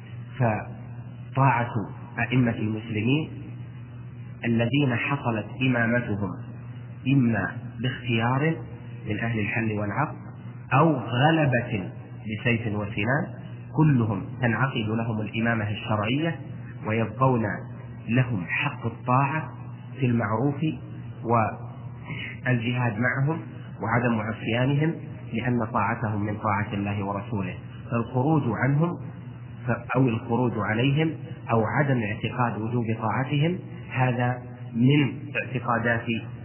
فطاعة أئمة المسلمين الذين حصلت إمامتهم إما باختيار من أهل الحل والعقد أو غلبة بسيف وسنان، كلهم تنعقد لهم الإمامة الشرعية ويبقون لهم حق الطاعة في المعروف والجهاد معهم وعدم عصيانهم، لأن طاعتهم من طاعة الله ورسوله. فالخروج عنهم أو الخروج عليهم أو عدم اعتقاد وجوب طاعتهم هذا من اعتقادات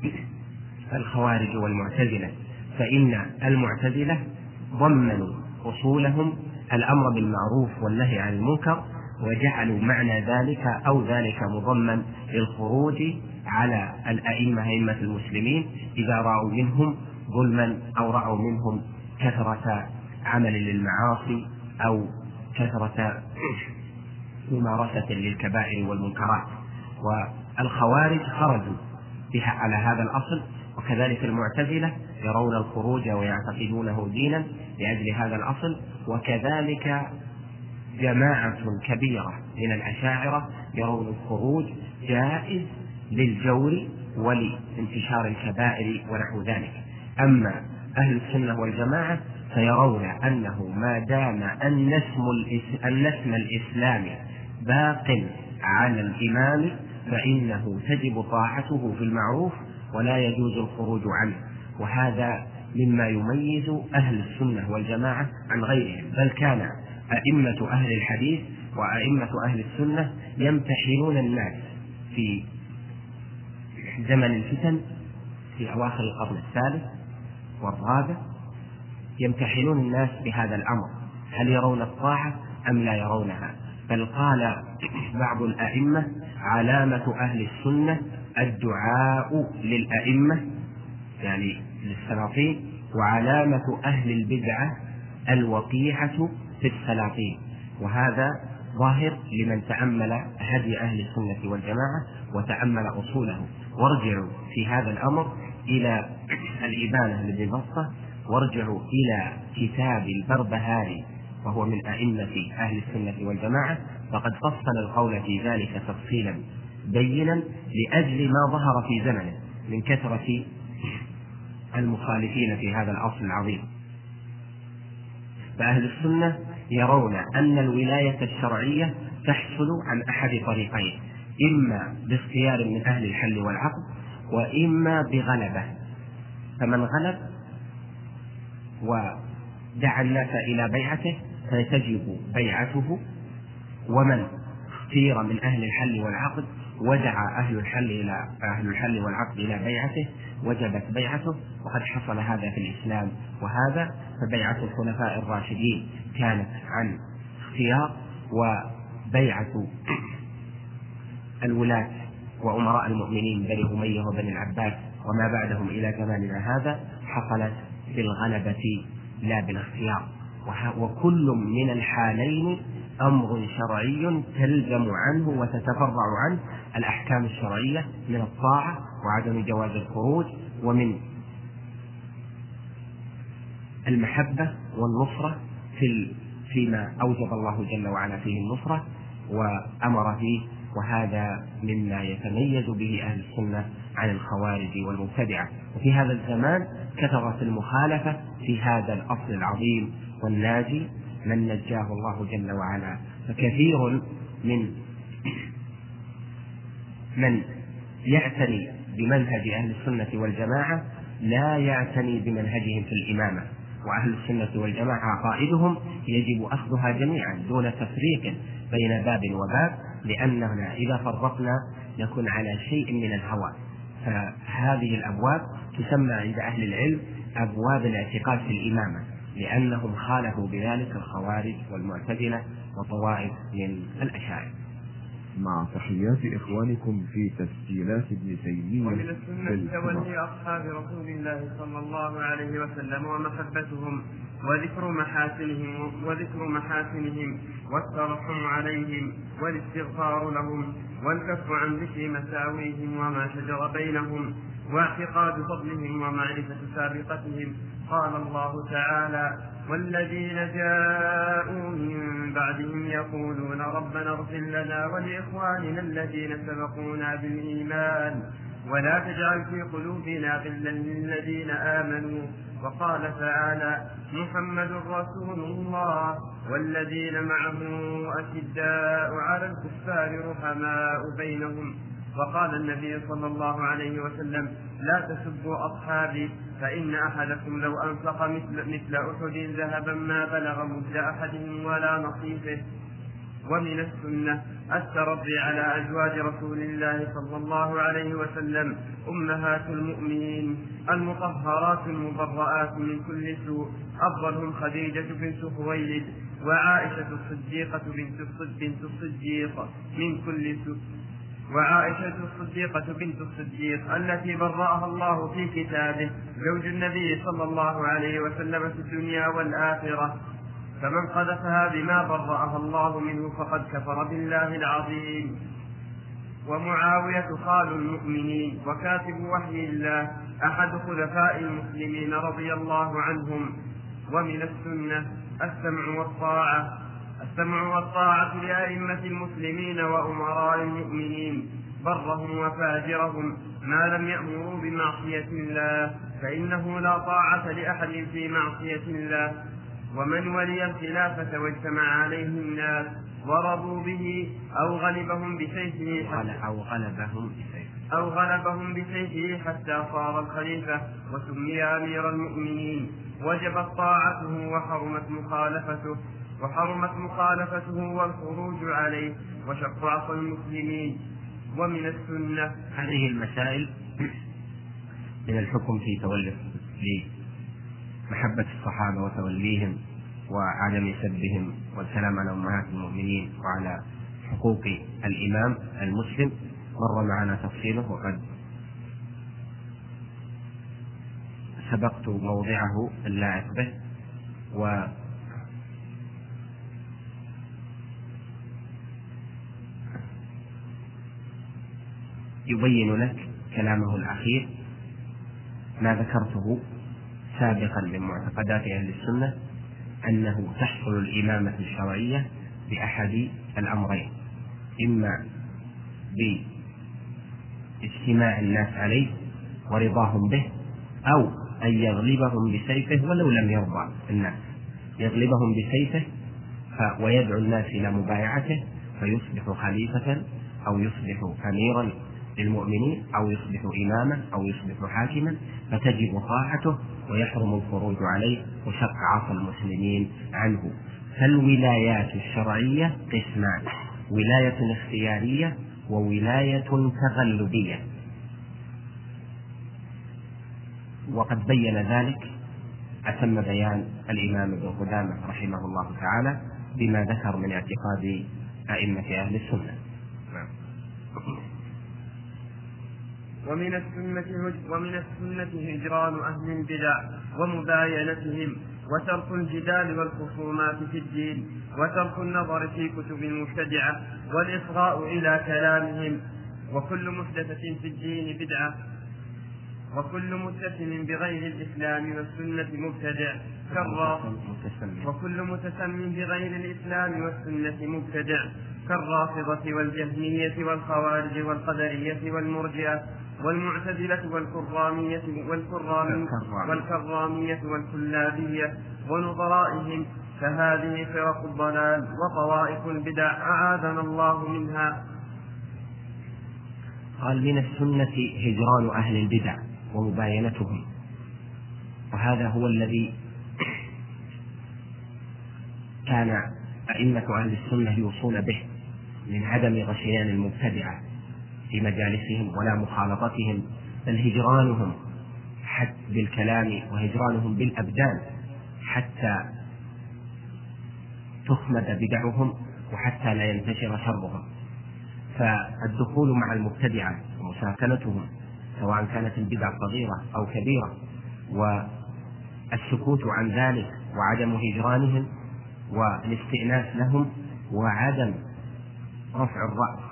الخوارج والمعتزلة، فإن المعتزلة ضمنوا أصولهم الأمر بالمعروف والنهي عن المنكر، وجعلوا معنى ذلك أو ذلك مضمن للخروج على الأئمة أئمة المسلمين إذا رأوا منهم ظلما أو رأوا منهم كثرة عمل للمعاصي أو كثرة ممارسة للكبائر والمنكرات. والخوارج خرجوا بها على هذا الأصل، وكذلك المعتزلة يرون الخروج ويعتقدونه دينا لأجل هذا الأصل، وكذلك جماعة كبيرة من الأشاعرة يرون الخروج جائز للجور ولانتشار الكبائر ونحو ذلك. أما أهل السنة والجماعة فيرون أنه ما دام النسم الإسلامي باق على الإمام فإنه تجب طاعته في المعروف ولا يجوز الخروج عنه، وهذا مما يميز أهل السنة والجماعة عن غيرهم. بل كان أئمة أهل الحديث وأئمة أهل السنة يمتحنون الناس في زمن الفتن في أواخر القرن الثالث والرابع، يمتحنون الناس بهذا الأمر، هل يرون الطاعة أم لا يرونها. بل قال بعض الأئمة علامة أهل السنة الدعاء للأئمة يعني للسلاطين، وعلامة أهل البدعة الوقيعة في السلاطين. وهذا ظاهر لمن تأمل هدي أهل السنة والجماعة وتأمل أصوله. وارجعوا في هذا الأمر إلى الإبانة لابن بطة، وارجعوا إلى كتاب البربهاري وهو من أئمة أهل السنة والجماعة، فقد فصل القول في ذلك تفصيلا بينا لأجل ما ظهر في زمنه من كثرة المخالفين في هذا الأصل العظيم. فأهل السنة يرون أن الولاية الشرعية تحصل عن أحد طريقين: إما باختيار من أهل الحل والعقد، وإما بغلبة. فمن غلب ودعا الناس إلى بيعته فتجب بيعته، ومن اختير من أهل الحل والعقد ودعا أهل الحل إلى أهل الحل والعقد إلى بيعته وجبت بيعته. وقد حصل هذا في الإسلام وهذا، فبيعة الخلفاء الراشدين كانت عن اختيار، وبيعة الولاة وأمراء المؤمنين بني أمية وبني العباس وما بعدهم إلى زماننا هذا حصلت بالغلبة لا بالاختيار. وكل من الحالين أمر شرعي تلزم عنه وتتفرع عنه الأحكام الشرعية من الطاعة وعدم جواز الخروج، ومن المحبة والنصرة في فيما أوجب الله جل وعلا فيه النصرة وأمر فيه. وهذا مما يتميز به أهل السنة عن الخوارج والمبتدعة. وفي هذا الزمان كثرت المخالفة في هذا الأصل العظيم، والناجي من نجاه الله جل وعلا. فكثير من من يعتني بمنهج أهل السنة والجماعة لا يعتني بمنهجهم في الإمامة، وأهل السنة والجماعة عقائدهم يجب أخذها جميعا دون تفريق بين باب وباب، لأننا إذا فرقنا نكون على شيء من الهوى. فهذه الأبواب تسمى عند أهل العلم أبواب الاعتقاد في الإمامة، لأنهم خالفوا بذلك الخوارج والمعتزلة وطوائف من الأشاعرة. مع تحيات إخوانكم في تسجيلات ابن تيمية. ومن السنة تولي أصحاب رسول الله صلى الله عليه وسلم ومحبتهم وذكر محاسنهم وذكر محاسنهم والترحم عليهم والاستغفار لهم والكف عن ذكر مساويهم وما شجر بينهم واعتقاد فضلهم ومعرفة سابقتهم. قال الله تعالى: والذين جاءوا من بعدهم يقولون ربنا اغفر لنا ولإخواننا الذين سبقونا بالإيمان ولا تجعل في قلوبنا غلا للذين آمنوا. وقال تعالى: محمد رسول الله والذين معه أشداء على الكفار رحماء بينهم. وقال النبي صلى الله عليه وسلم: لا تسبوا أصحابي فإن أحدكم لو أنفق مثل, مثل أحد ذهبا ما بلغ مد أحدهم ولا نصيفه. ومن السنة الترضي على أزواج رسول الله صلى الله عليه وسلم أمهات المؤمنين المطهرات المبرآت من كل سوء، أفضلهم خديجة بنت خويلد وعائشة الصديقة بنت الصديق من كل سوء وعائشة الصديقة بنت الصديق التي برأها الله في كتابه، زوج النبي صلى الله عليه وسلم في الدنيا والآخرة. فمن قذفها بما برأها الله منه فقد كفر بالله العظيم. ومعاوية خال المؤمنين وكاتب وحي الله أحد خلفاء المسلمين رضي الله عنهم. ومن السنة السمع والطاعة السمع والطاعة لأئمة المسلمين وأمراء المؤمنين برهم وفاجرهم ما لم يأمروا بمعصية الله، فإنه لا طاعة لأحد في معصية الله. ومن ولي الخلافة واجتمع عليه الناس ورضوا به أو غلبهم بسيفه أو غلبهم بسيفه أو غلبهم بسيفه حتى صار الخليفة وسمي أمير المؤمنين، وجبت طاعته وحرمت مخالفته وحرمت مخالفته والخروج عليه وشق عصا المسلمين. ومن السنة هذه المسائل من الحكم في تولي محبة الصحابة وتوليهم وعدم سبهم والسلام على أمهات المؤمنين وعلى حقوق الإمام المسلم مر معنا تفصيله، وقد سبقت موضعه اللائق به. و يبين لك كلامه الأخير ما ذكرته سابقا من معتقدات أهل السنة، أنه تحصل الإمامة الشرعية بأحد الأمرين: إما باجتماع الناس عليه ورضاهم به، أو أن يغلبهم بسيفه ولو لم يرضى الناس، يغلبهم بسيفه ويدعو الناس إلى مبايعته فيصبح خليفة أو يصبح أميرا للمؤمنين أو يصبح إماما أو يصبح حاكما، فتجب طاعته ويحرم الخروج عليه وشق عصا المسلمين عنه. فالولايات الشرعية قسمان: ولاية اختيارية وولاية تغلبية، وقد بين ذلك أتم بيان الإمام ابن قدامة رحمه الله تعالى بما ذكر من اعتقاد أئمة أهل السنة. ومن السنة ومن السنة هجران أهل البدع ومباينتهم، وترك الجدال والخصومات في الدين، وترك النظر في كتب المبتدعة والإصغاء إلى كلامهم. وكل محدثة في الدين بدعة، وكل متسم بغير الإسلام والسنة مبتدع وكل متسم بغير الإسلام والسنة مبتدع كالرافضة والجهمية والخوارج والقدرية والمرجئة والمعتزلة والكرامية والكرامية والكرامية والكلابية ونظرائهم، فهذه فرق الضلال وطوائف البدع أعاذنا الله منها. قال: من السنة هجران أهل البدع ومباينتهم، وهذا هو الذي كان أئمة أهل السنة يوصون به من عدم غشيان المبتدعة في مجالسهم ولا مخالطتهم، بل هجرانهم حتى بالكلام وهجرانهم بالأبدان حتى تخمد بدعهم وحتى لا ينتشر شرهم. فالدخول مع المبتدعة ومساكنتهم سواء كانت البدع صغيرة أو كبيرة، والسكوت عن ذلك وعدم هجرانهم والاستئناس لهم وعدم رفع الرأس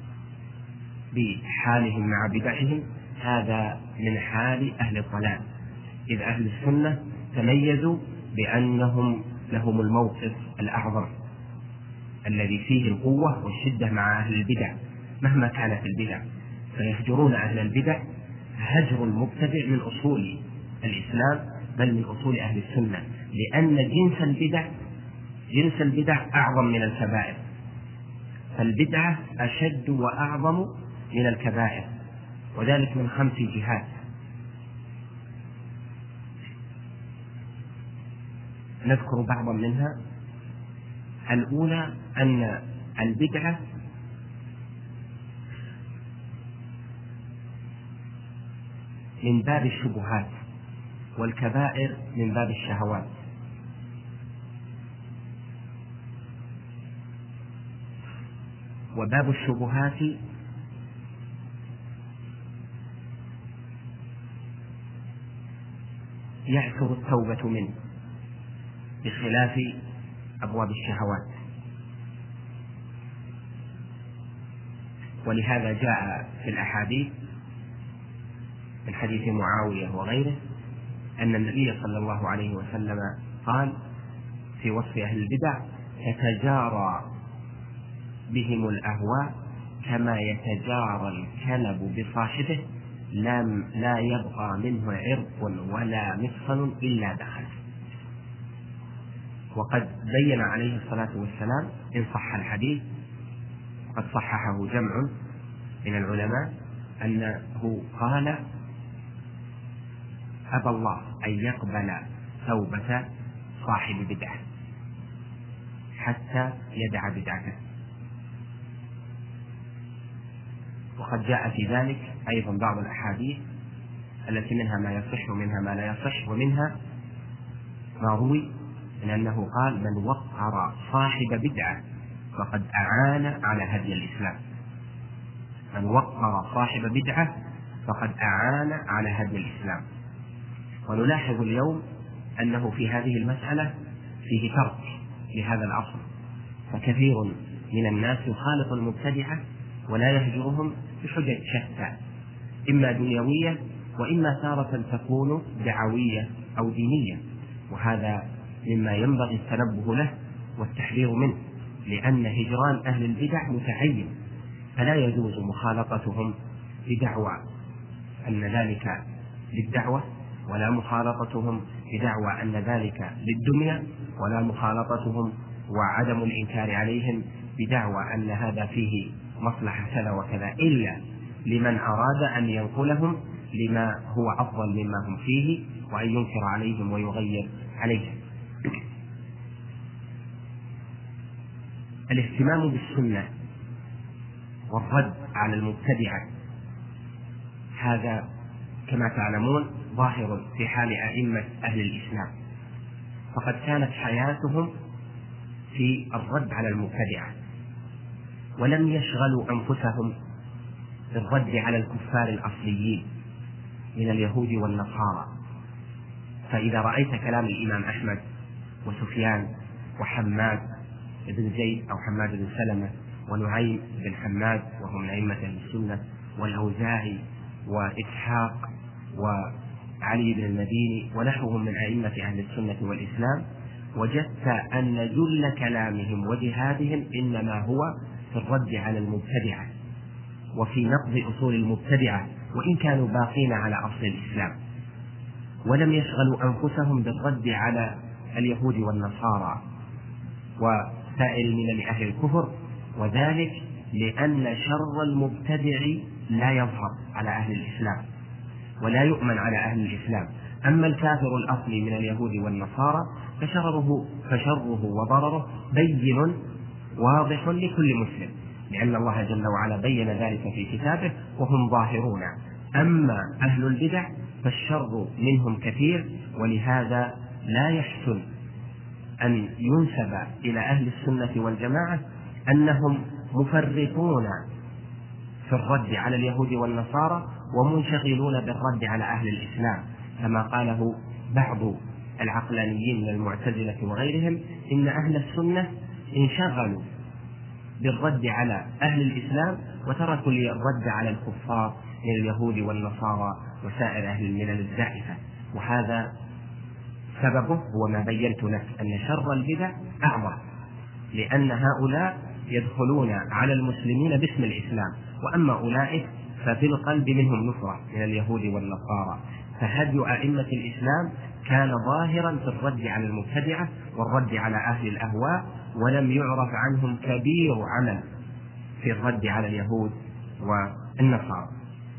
بحالهم مع بدعهم، هذا من حال أهل الضلال، إذ أهل السنة تميزوا بأنهم لهم الموقف الأعظم الذي فيه القوة والشدة مع أهل البدع مهما كانت البدع، فيهجرون أهل البدع هجر المبتدع من أصول الإسلام بل من أصول أهل السنة، لأن جنس البدع جنس البدع أعظم من الكبائر، فالبدعة أشد وأعظم من الكبائر، وذلك من خمس جهات. نذكر بعضا منها. الأولى أن البدعة من باب الشبهات والكبائر من باب الشهوات، وباب الشبهات يعسر التوبة منه بخلاف أبواب الشهوات، ولهذا جاء في الأحاديث من حديث معاوية وغيره أن النبي صلى الله عليه وسلم قال في وصف أهل البدع: تتجارى بهم الأهواء كما يتجارى الكلب بصاحبه، لا يبقى منه عرق ولا مفصل إلا دخل. وقد بين عليه الصلاة والسلام إن صح الحديث، قد صححه جمع من العلماء، أنه قال: أبى الله أن يقبل توبة صاحب بدعة حتى يدع بدعته. وقد جاء في ذلك أيضا بعض الأحاديث التي منها ما يصح ومنها ما لا يصح، ومنها ما روي من أنه قال: من وقر صاحب بدعة فقد أعان على هدي الإسلام. من وقر صاحب بدعة فقد أعان على هدي الإسلام. ونلاحظ اليوم أنه في هذه المسألة فيه ترك لهذا الأصل، فكثير من الناس يخالط المبتدعة ولا يهجرهم بحجج شتى، إما دنيوية وإما تارة تكون دعوية أو دينية، وهذا مما ينبغي التنبه له والتحذير منه، لأن هجران أهل البدع متعين، فلا يجوز مخالطتهم بدعوى أن ذلك للدعوة، ولا مخالطتهم بدعوى أن ذلك للدنيا، ولا مخالطتهم وعدم الإنكار عليهم بدعوى أن هذا فيه مصلحة كذا وكذا، إلا لمن أراد أن ينقلهم لما هو أفضل مما هم فيه، وأن ينكر عليهم ويغير عليهم. الاهتمام بالسنة والرد على المبتدعة هذا كما تعلمون ظاهر في حال أئمة أهل الإسلام، فقد كانت حياتهم في الرد على المبتدعة، ولم يشغلوا أنفسهم بالرد على الكفار الأصليين من اليهود والنصارى. فإذا رأيت كلام الإمام أحمد وسفيان وحماد بن زيد أو حماد بن سلمة ونعيم بن حماد وهم من أئمة أهل السنة، والأوزاعي وإسحاق وعلي بن المديني ونحوهم من أئمة أهل السنة والإسلام، وجدت أن جل كلامهم وجهادهم إنما هو في الرد على المبتدعة وفي نقض أصول المبتدعة، وإن كانوا باقين على أصل الإسلام، ولم يشغلوا أنفسهم بالرد على اليهود والنصارى وسائر الملل أهل الكفر، وذلك لأن شر المبتدع لا يظهر على أهل الإسلام ولا يؤمن على أهل الإسلام. أما الكافر الأصلي من اليهود والنصارى فشره, فشره وضرره بين واضح لكل مسلم، لأن الله جل وعلا بين ذلك في كتابه وهم ظاهرون. أما أهل البدع فالشر منهم كثير، ولهذا لا يحسن أن ينسب إلى أهل السنة والجماعة أنهم مفرطون في الرد على اليهود والنصارى ومنشغلون بالرد على أهل الإسلام، كما قاله بعض العقلانيين من المعتزلة وغيرهم، إن أهل السنة انشغلوا بالرد على أهل الإسلام وتركوا الرد على الكفار من اليهود والنصارى وسائر أهل الملل الزائفة. وهذا سببه هو ما بينت لك، أن شر البدع أعظم، لأن هؤلاء يدخلون على المسلمين باسم الإسلام، وأما أولئك ففي القلب منهم نفرة من اليهود والنصارى. فهدي أئمة الإسلام كان ظاهرا في الرد على المبتدعة والرد على أهل الأهواء، ولم يعرف عنهم كبير عمل في الرد على اليهود والنصارى.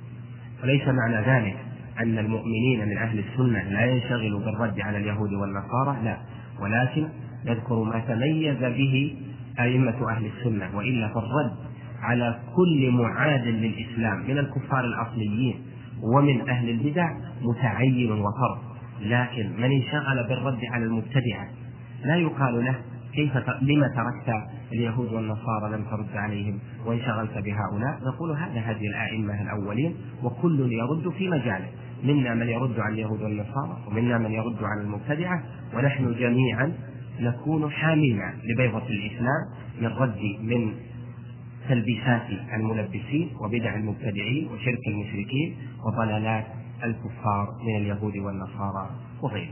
وليس معنى ذلك أن المؤمنين من أهل السنة لا ينشغلوا بالرد على اليهود والنصارى، لا، ولكن نذكر ما تميز به أئمة أهل السنة، وإلا فالرد على كل معاد للإسلام من الكفار الأصليين ومن أهل البدع متعين وفرض. لكن من انشغل بالرد على المبتدعة لا يقال له كيف لما تركت اليهود والنصارى لم ترد عليهم وانشغلت بهؤلاء، نقول هذا هدي الأئمة الأولين، وكل يرد في مجاله، منا من يرد على اليهود والنصارى ومنا من يرد على المبتدعة، ونحن جميعا نكون حامين لبيضة الإسلام من رد من تلبيسات الملبسين وبدع المبتدعين وشرك المشركين وضلالات الكفار من اليهود والنصارى وغيرهم.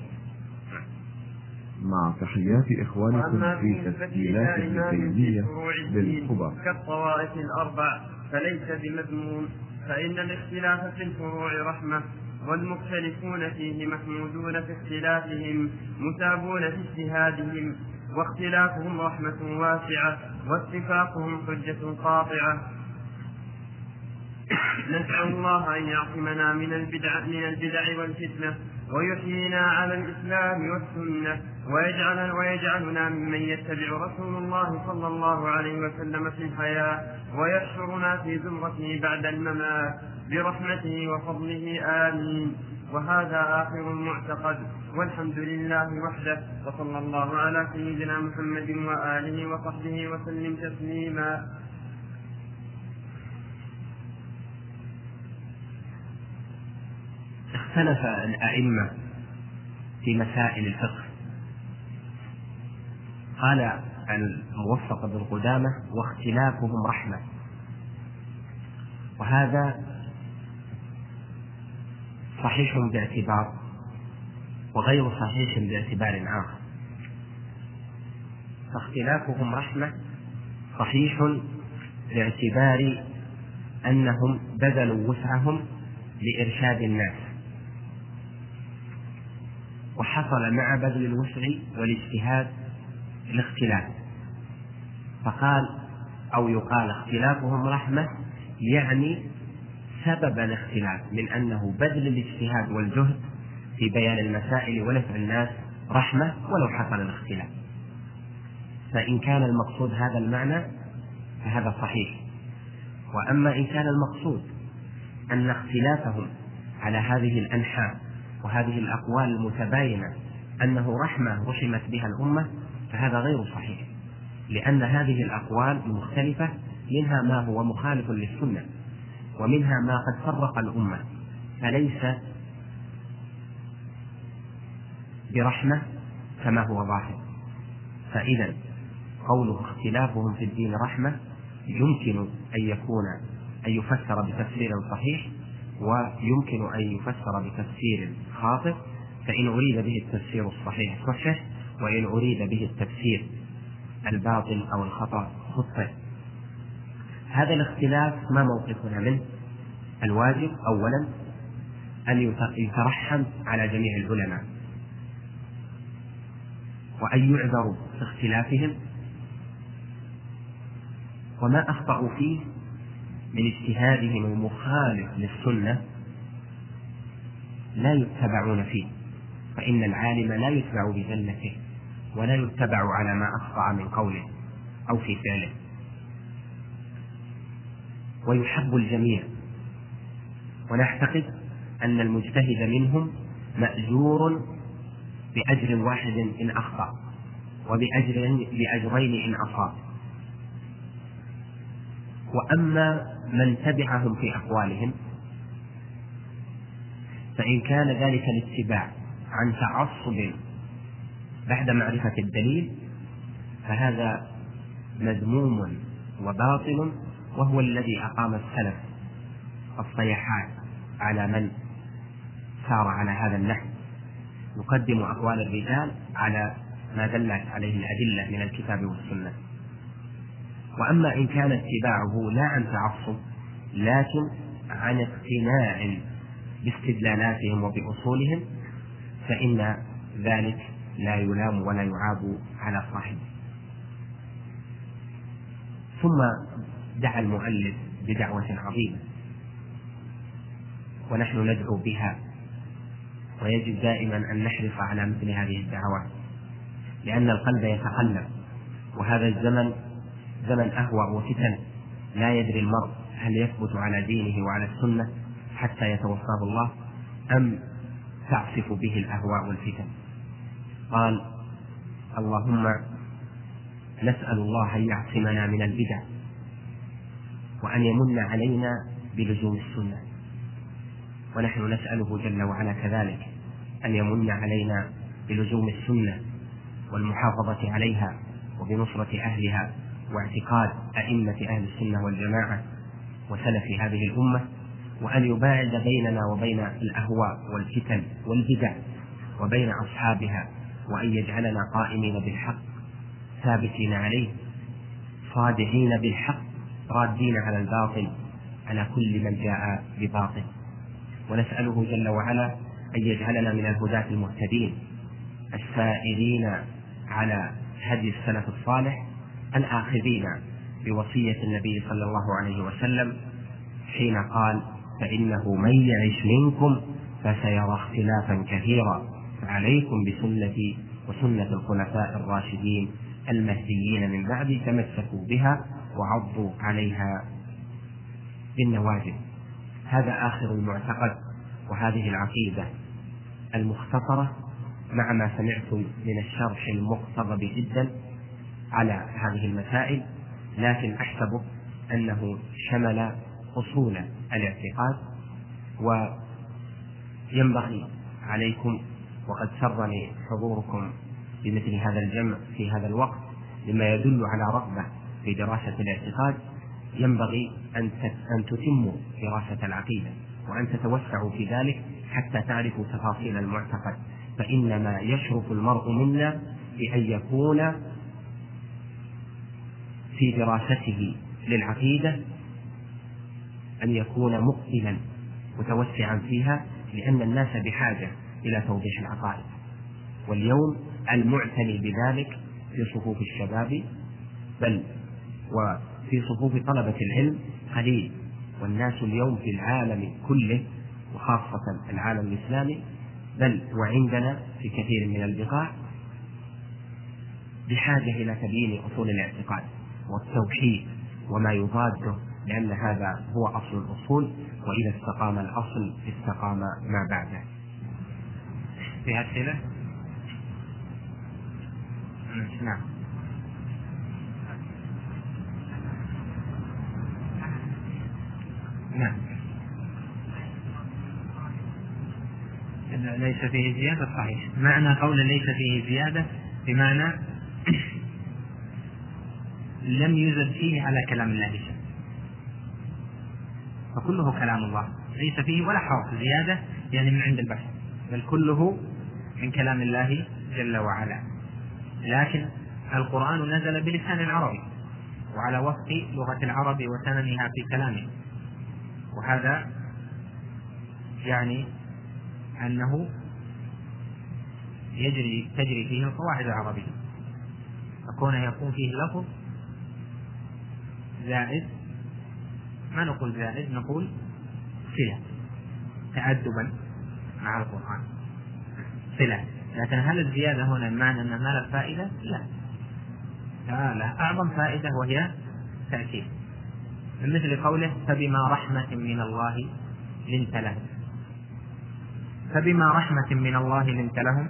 مع تحيات إخوانكم في تسجيلات ابن تيمية بالقبة كالطوائف الأربع فليس بمذموم، فإن الاختلاف في الفروع رحمة، والمختلفون فيه محمودون في اختلافهم مثابون في اجتهادهم، واختلافهم رحمة واسعة واتفاقهم حجة قاطعة. نسأل الله أن يعصمنا من البدع, من البدع والفتنة، ويحيينا على الإسلام والسنة، ويجعل ويجعلنا ممن يتبع رسول الله صلى الله عليه وسلم في الحياة، ويحشرنا في زمرته بعد الممات برحمته وفضله آمين. وهذا آخر المعتقد، والحمد لله وحده، وصلى الله على سيدنا محمد وآله وصحبه وسلم تسليما. اختلف الأئمة في مسائل الفقه. قال الموفق بن قدامة: واختلافهم رحمة. وهذا صحيح باعتبار وغير صحيح باعتبار آخر. فاختلافهم رحمة صحيح باعتبار أنهم بذلوا وسعهم لإرشاد الناس، وحصل مع بذل الوسع والاجتهاد الاختلاف، فقال أو يقال اختلافهم رحمة، يعني سبب الاختلاف من أنه بذل الاجتهاد والجهد في بيان المسائل ونفع الناس رحمة ولو حصل الاختلاف. فإن كان المقصود هذا المعنى فهذا صحيح. وأما إن كان المقصود أن اختلافهم على هذه الأنحاء وهذه الأقوال المتباينة أنه رحمة رحمت بها الأمة، فهذا غير صحيح، لأن هذه الأقوال المختلفة منها ما هو مخالف للسنة ومنها ما قد فرق الأمة، فليس برحمة كما هو ظاهر. فإذا قوله اختلافهم في الدين رحمة يمكن أن يكون أن يفسر بتفسير صحيح، ويمكن أن يفسر بتفسير خاطئ، فإن أريد به التفسير الصحيح صحيح، وإن أريد به التفسير الباطل أو الخطأ خطئ. هذا الاختلاف ما موقفنا منه؟ الواجب أولا أن يترحم على جميع العلماء وأن يعذروا في اختلافهم، وما أخطأوا فيه من اجتهادهم المخالف للسنة لا يتبعون فيه، فإن العالم لا يتبع بذلته ولا يتبع على ما أخطأ من قوله أو في فعله. ويحب الجميع، ونعتقد أن المجتهد منهم مأجور بأجر واحد إن أخطأ وبأجر بأجرين إن أصاب. وأما من تبعهم في أقوالهم فإن كان ذلك الاتباع عن تعصب بعد معرفة الدليل فهذا مذموم وباطل، وهو الذي أقام السلف الصيحات على من سار على هذا النحو، يقدم أقوال الرجال على ما دلت عليه الأدلة من الكتاب والسنة. وأما إن كان اتباعه لا عن تعصب لكن عن اقتناع باستدلالاتهم وبأصولهم فإن ذلك لا يلام ولا يعاب على صاحبه. ثم دعا المؤلف بدعوة عظيمة ونحن ندعو بها، ويجب دائما أن نحرص على مثل هذه الدعوات، لأن القلب يتقلب، وهذا الزمن زمن أهوى وفتن، لا يدري المرء هل يثبت على دينه وعلى السنة حتى يتوفاه الله أم تعصف به الأهواء والفتن. قال: اللهم نسأل الله أن يعصمنا من البدع وأن يمن علينا بلزوم السنة، ونحن نسأله جل وعلا كذلك أن يمن علينا بلزوم السنة والمحافظة عليها وبنصرة أهلها واعتقاد أئمة أهل السنة والجماعة وسلف هذه الأمة، وأن يباعد بيننا وبين الأهواء والفتن والبدع وبين أصحابها، وأن يجعلنا قائمين بالحق ثابتين عليه صادعين بالحق رادين على الباطل على كل من جاء بباطل. ونسأله جل وعلا أن يجعلنا من الهداة المهتدين السائرين على هدي السلف الصالح الآخذين بوصية النبي صلى الله عليه وسلم حين قال: فإنه من يعش منكم فسيرى اختلافا كثيرا فعليكم بسنتي وسنة الخلفاء الراشدين المهديين من بعدي تمسكوا بها وعضوا عليها بالنواجذ. هذا آخر المعتقد وهذه العقيدة المختصرة مع ما سمعتم من الشرح المقتضب جدا على هذه المسائل، لكن أحسب أنه شمل أصول الاعتقاد. وينبغي عليكم، وقد سرني حضوركم بمثل هذا الجمع في هذا الوقت، لما يدل على رغبة في دراسة الاعتقاد، ينبغي أن أن تتموا دراسة العقيدة وأن تتوسعوا في ذلك حتى تعرفوا تفاصيل المعتقد، فإنما يشرف المرء منا بأن يكون في دراسته للعقيدة أن يكون مقبلا متوسعا فيها، لأن الناس بحاجة إلى توضيح العقائد. واليوم المعتني بذلك في صفوف الشباب بل وفي صفوف طلبة العلم قليل، والناس اليوم في العالم كله وخاصة العالم الإسلامي بل وعندنا في كثير من البقاع بحاجة إلى تبيين أصول الاعتقاد والتوحيد وما يضاده، لأن هذا هو أصل الأصول، وإذا استقام الأصل استقام ما بعده. في أسئلة؟ نعم. نعم. ليس فيه زيادة صحيح. معنى قول ليس فيه زيادة بمعنى لم يزد فيه على كلام الله شيء، فكله كلام الله ليس فيه ولا حرف زيادة يعني من عند البشر، بل كله من كلام الله جل وعلا. لكن القرآن نزل بلسان العربي وعلى وفق لغة العرب وسننها في كلامه، وهذا يعني أنه يجري تجري فيه القواعد العربية، فكونه يكون فيه لفظ زائد ما نقول زائد، نقول صلة تأدبا مع القرآن صلة. لكن هل الزيادة هنا المعنى أن ما له فائدة؟ لا، لا، أعظم فائدة وهي تأكيد، مثل قوله فبما رحمة من الله لنت لهم. فبما رحمة من الله لنت لهم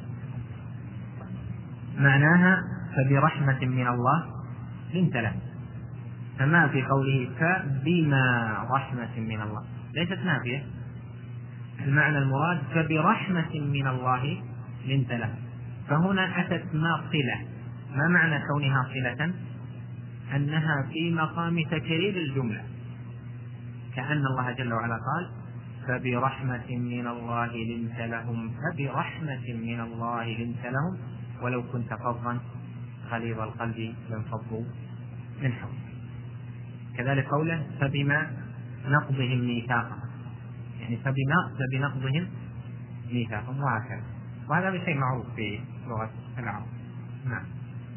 معناها فبرحمة من الله لنت لهم، فما في قوله فبما رحمة من الله ليست نافية، المعنى المراد فبرحمة من الله لنت لهم. فهنا أتت ما صلة. ما معنى كونها صلة؟ أنها في مقام تكرير الجملة، كأن الله جل وعلا قال فبرحمة من الله لنت لهم، فبرحمة من الله لنت لهم ولو كنت فظا غليظ القلب لانفضوا من حولك. كذلك قوله فبما نقضهم ميثاقهم، يعني فبما فبنقضهم ميثاقهم، وهكذا. وهذا بشيء معروف في لغة العرب. نعم.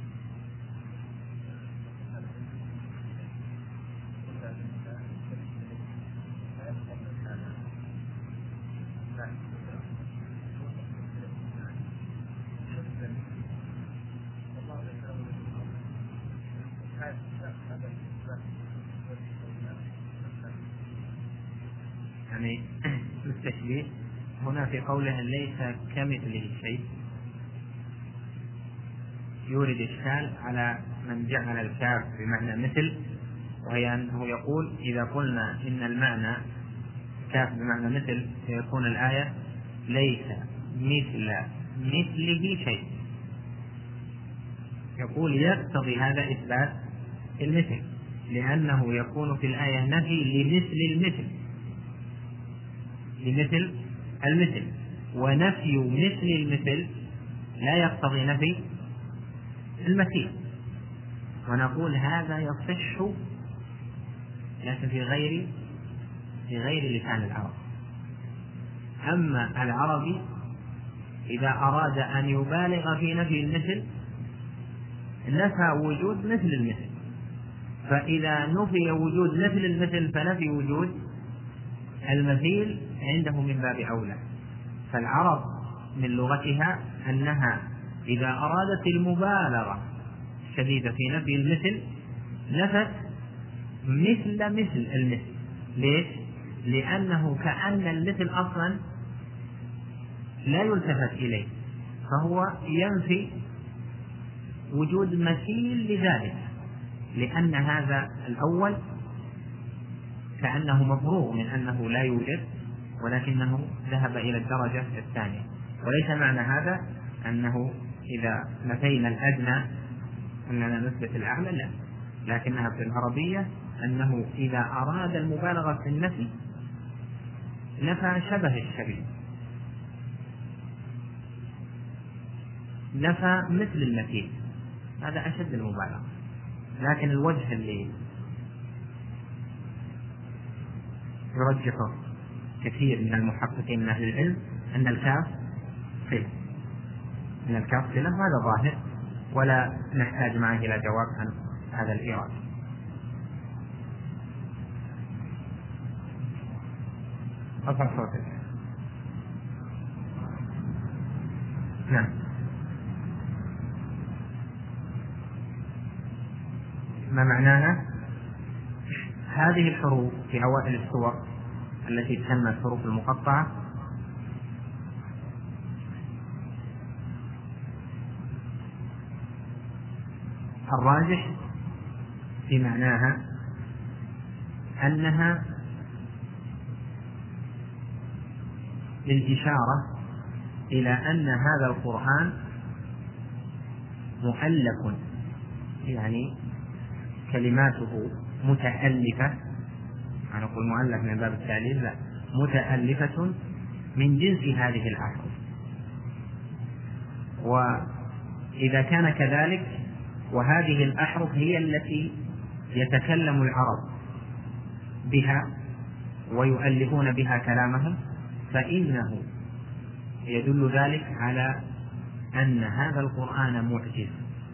يعني التشبيه هنا في قوله ليس كمثله شيء يورد إشكال على من جعل الكاف بمعنى مثل، وهي أنه يقول إذا قلنا إن المعنى كاف بمعنى مثل سيكون الآية ليس مثل مثله شيء. يقول يقتضي هذا إثبات المثل، لأنه يكون في الآية نفي لمثل المثل لمثل المثل، ونفي مثل المثل لا يقتضي نفي المثيل. ونقول هذا يصح لكن في غير في غير لسان العرب. أما العربي إذا أراد أن يبالغ في نفي المثل نفى وجود مثل المثل، فإذا نفي وجود مثل المثل فنفي وجود المثيل عنده من باب أولى. فالعرب من لغتها أنها إذا أرادت المبالغة الشديدة في نفي المثل نفت مثل مثل المثل. ليش؟ لأنه كأن المثل أصلا لا يلتفت إليه، فهو ينفي وجود مثيل لذلك، لأن هذا الأول كأنه مفروغ من أنه لا يوجد، ولكنه ذهب إلى الدرجة الثانية. وليس معنى هذا أنه إذا نفينا الأدنى أننا نثبت الأعلى، لا، لكنها في العربية أنه إذا أراد المبالغة في النفي نفى شبه الشبيه، نفى مثل النكير، هذا أشد المبالغة. لكن الوجه اللي يرجحه كثير من المحققين من أهل العلم أن الكاف صلة، أن الكاف صلة، وهذا ظاهر ولا نحتاج معه إلى جواب عن هذا الإيراد. أرفع صوتك. نعم. ما معناها؟ هذه الحروف في أوائل السور التي تسمى الحروف المقطعة الراجح في معناها أنها للإشارة إلى أن هذا القرآن مؤلف، يعني كلماته متألفة، أنا أقول مؤلف من باب التأليف، لا، متألفة من جنس هذه الأحرف. وإذا كان كذلك وهذه الأحرف هي التي يتكلم العرب بها ويؤلفون بها كلامهم، فإنه يدل ذلك على أن هذا القرآن معجز،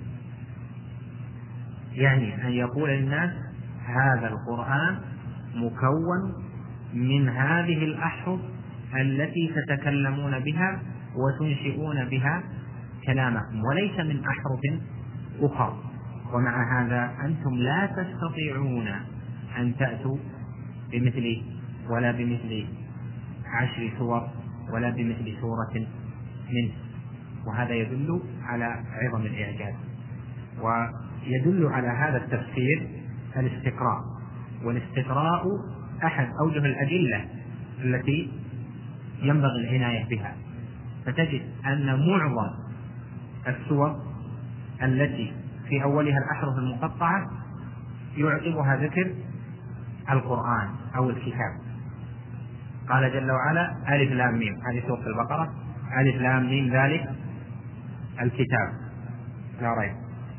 يعني أن يقول للناس هذا القرآن مكون من هذه الأحرف التي تتكلمون بها وتنشئون بها كلامكم، وليس من أحرف أخرى. ومع هذا أنتم لا تستطيعون أن تأتوا بمثل ولا بمثل عشر سور ولا بمثل سورة منه، وهذا يدل على عظم الإعجاز. ويدل على هذا التفسير الاستقراء، والاستقراء أحد أوجه الأدلة التي ينبغي العناية بها. فتجد أن معظم السور التي في أولها الأحرف المقطعة يعقبها ذكر القرآن أو الكتاب. قال جل وعلا ألف لام ميم، هذه سورة البقرة، ألف لام ميم ذلك الكتاب لا ريب.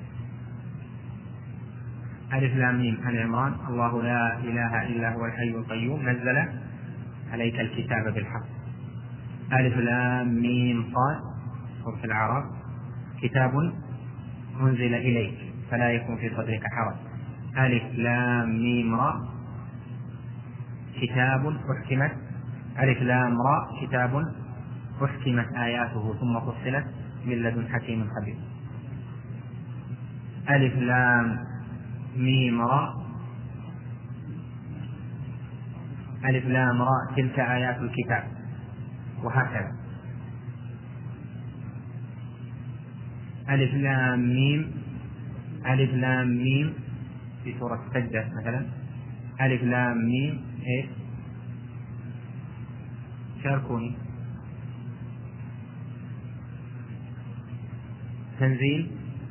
ألف لام ميم آل عمران، الله لا إله إلا هو الحي القيوم نزل عليك الكتاب بالحق. ألف لام ميم صاد سورة الأعراف، كتاب أنزل إليك فلا يكون في صدرك حرج. ألف لام ميم را كتاب أحكمت، ألف لام را كتاب أحكمت آياته ثم فصلت من لدن حكيم خبير. ألف لام ميم را ألف لام را تلك آيات الكتاب، وهكذا. ألف لام ميم ألف لام ميم في سورة السجدة مثلا، ألف لام ميم إيه؟ شاركوني. تنزيل،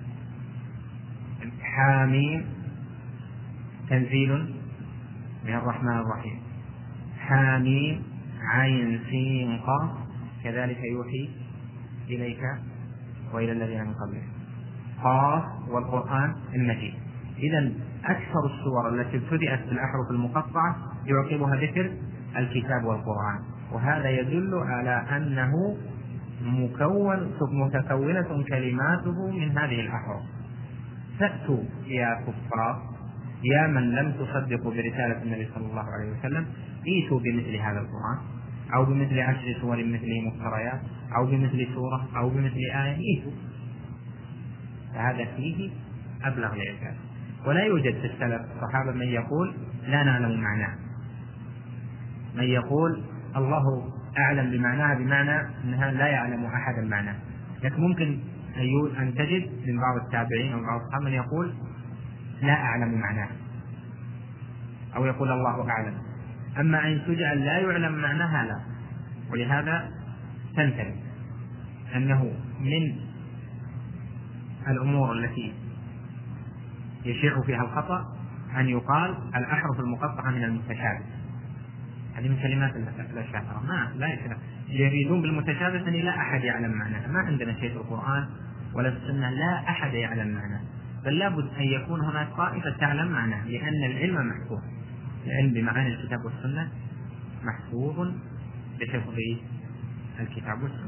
حاميم تنزيل من الرحمن الرحيم، حاميم عين سين قاف كذلك يوحي إليك وإلى الذين من قبلك، قاف والقرآن المجيد. إذن أكثر السور التي ابتدأت بالأحرف المقطعة يعقبها ذكر الكتاب والقرآن، وهذا يدل على أنه مكون متكونة كلماته من هذه الأحرف. فأتوا يا كفار يا من لم تصدقوا برسالة النبي صلى الله عليه وسلم، ائتوا بمثل هذا القرآن أو بمثل عشر سور مثله مفتريات أو بمثل سورة أو بمثل آية، ائتوا. فهذا فيه أبلغ الإعجاز. ولا يوجد في السلف الصحابة من يقول لا نعلم معناه، من يقول الله أعلم بمعناها بمعنى أنها لا يعلم أحدا معناه. لكن ممكن أن تجد من بعض التابعين أو بعض الصحابة من يقول لا أعلم معناه أو يقول الله أعلم. أما أن تجعل لا يعلم معناها لا. ولهذا تنتبه أنه من الأمور التي يشيع فيها الخطأ أن يقال الأحرف المقطعة من المتشابه، هذه من كلمات الأشاعرة. ما لا يشرع. يريدون بالمتشابه أن لا أحد يعلم معناه. ما عندنا شيء في القرآن ولا في السنة لا أحد يعلم معناه، بل لابد أن يكون هناك طائفة تعلم معناه، لأن العلم محفوظ. العلم بمعاني الكتاب والسنة محفوظ بحفظ الكتاب والسنة.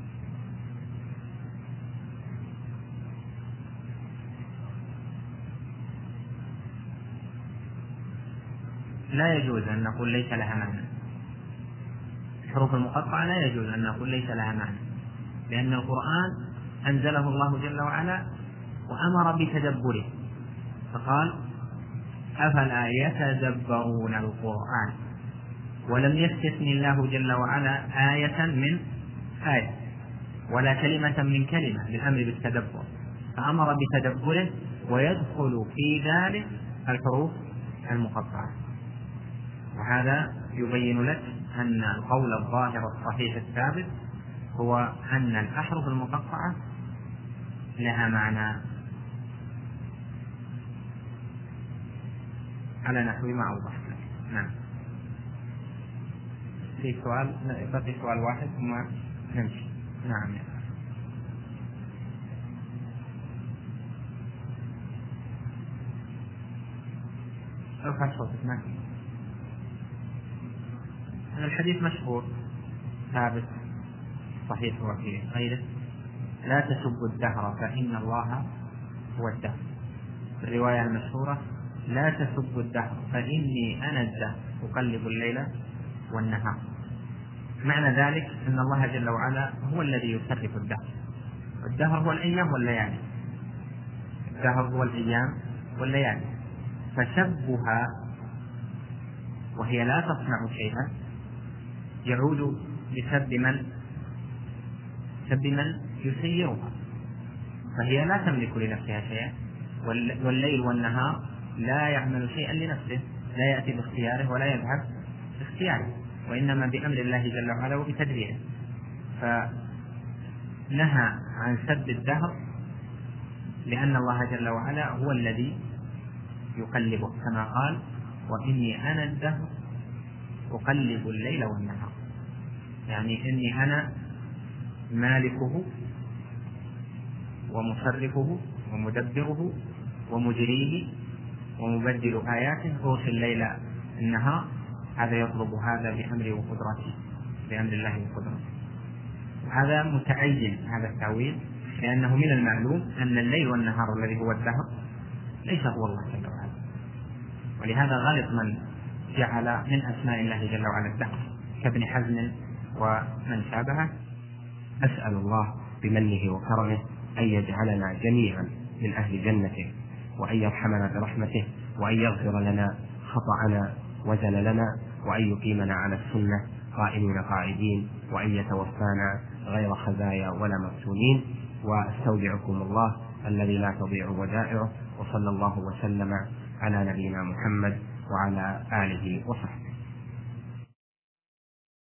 لا يجوز أن نقول ليس لها معنى. الحروف المقطعة لا يجوز أن نقول ليس لها معنى، لأن القرآن أنزله الله جل وعلا وأمر بتدبره، فقال أفلا يتدبرون القرآن، ولم يستثن الله جل وعلا آية من آية ولا كلمة من كلمة بالأمر بالتدبر، فأمر بتدبره، ويدخل في ذلك الحروف المقطعة. وهذا يبين لك أن القول الظاهر الصحيح الثابت هو أن الأحرف المقطعة لها معنى على نحو ما أوضح لك. نعم. في سؤال، بقي سؤال واحد ثم نمشي. نعم. ارفع صوتك. نعم. الحديث مشهور ثابت صحيح وفي غيره: لا تسبوا الدهر فإن الله هو الدهر. الرواية المشهورة: لا تسبوا الدهر فإني أنا الدهر أقلب الليل والنهار. معنى ذلك أن الله جل وعلا هو الذي يصرف الدهر. الدهر هو الأيام والليالي، الدهر هو الأيام والليالي، فسبها وهي لا تصنع شيئا يعود بسب من سب من يسيرها، فهي لا تملك لنفسها شيئا، والليل والنهار لا يعمل شيئا لنفسه، لا يأتي باختياره ولا يذهب باختياره، وإنما بأمر الله جل وعلا وبتدبيره. فنهى عن سب الدهر لأن الله جل وعلا هو الذي يقلبه، كما قال: وإني أنا الدهر أقلب الليل والنهار، يعني إني أنا مالكه ومصرفه ومدبره ومجريه ومبدل آياته، أوصي الليل النهار. هذا يطلب هذا بأمر وقدرته، بأمر الله وقدرته. وهذا متعين هذا التأويل، لأنه من المعلوم أن الليل والنهار الذي هو الدهر ليس هو الله جل وعلا، ولهذا غلط من جعل من أسماء الله جل وعلا الدهر كابن حزم ومن شابهه. أسأل الله بمنه وكرمه أن يجعلنا جميعا من أهل جنته، وأن يرحمنا برحمته، وأن يغفر لنا خطأنا وزللنا، وأن يقيمنا على السنة قائمين قاعدين، وأن يتوفانا غير خزايا ولا مفتونين. واستودعكم الله الذي لا تضيع ودائعه، وصلى الله وسلم على نبينا محمد وعلى آله وصحبه.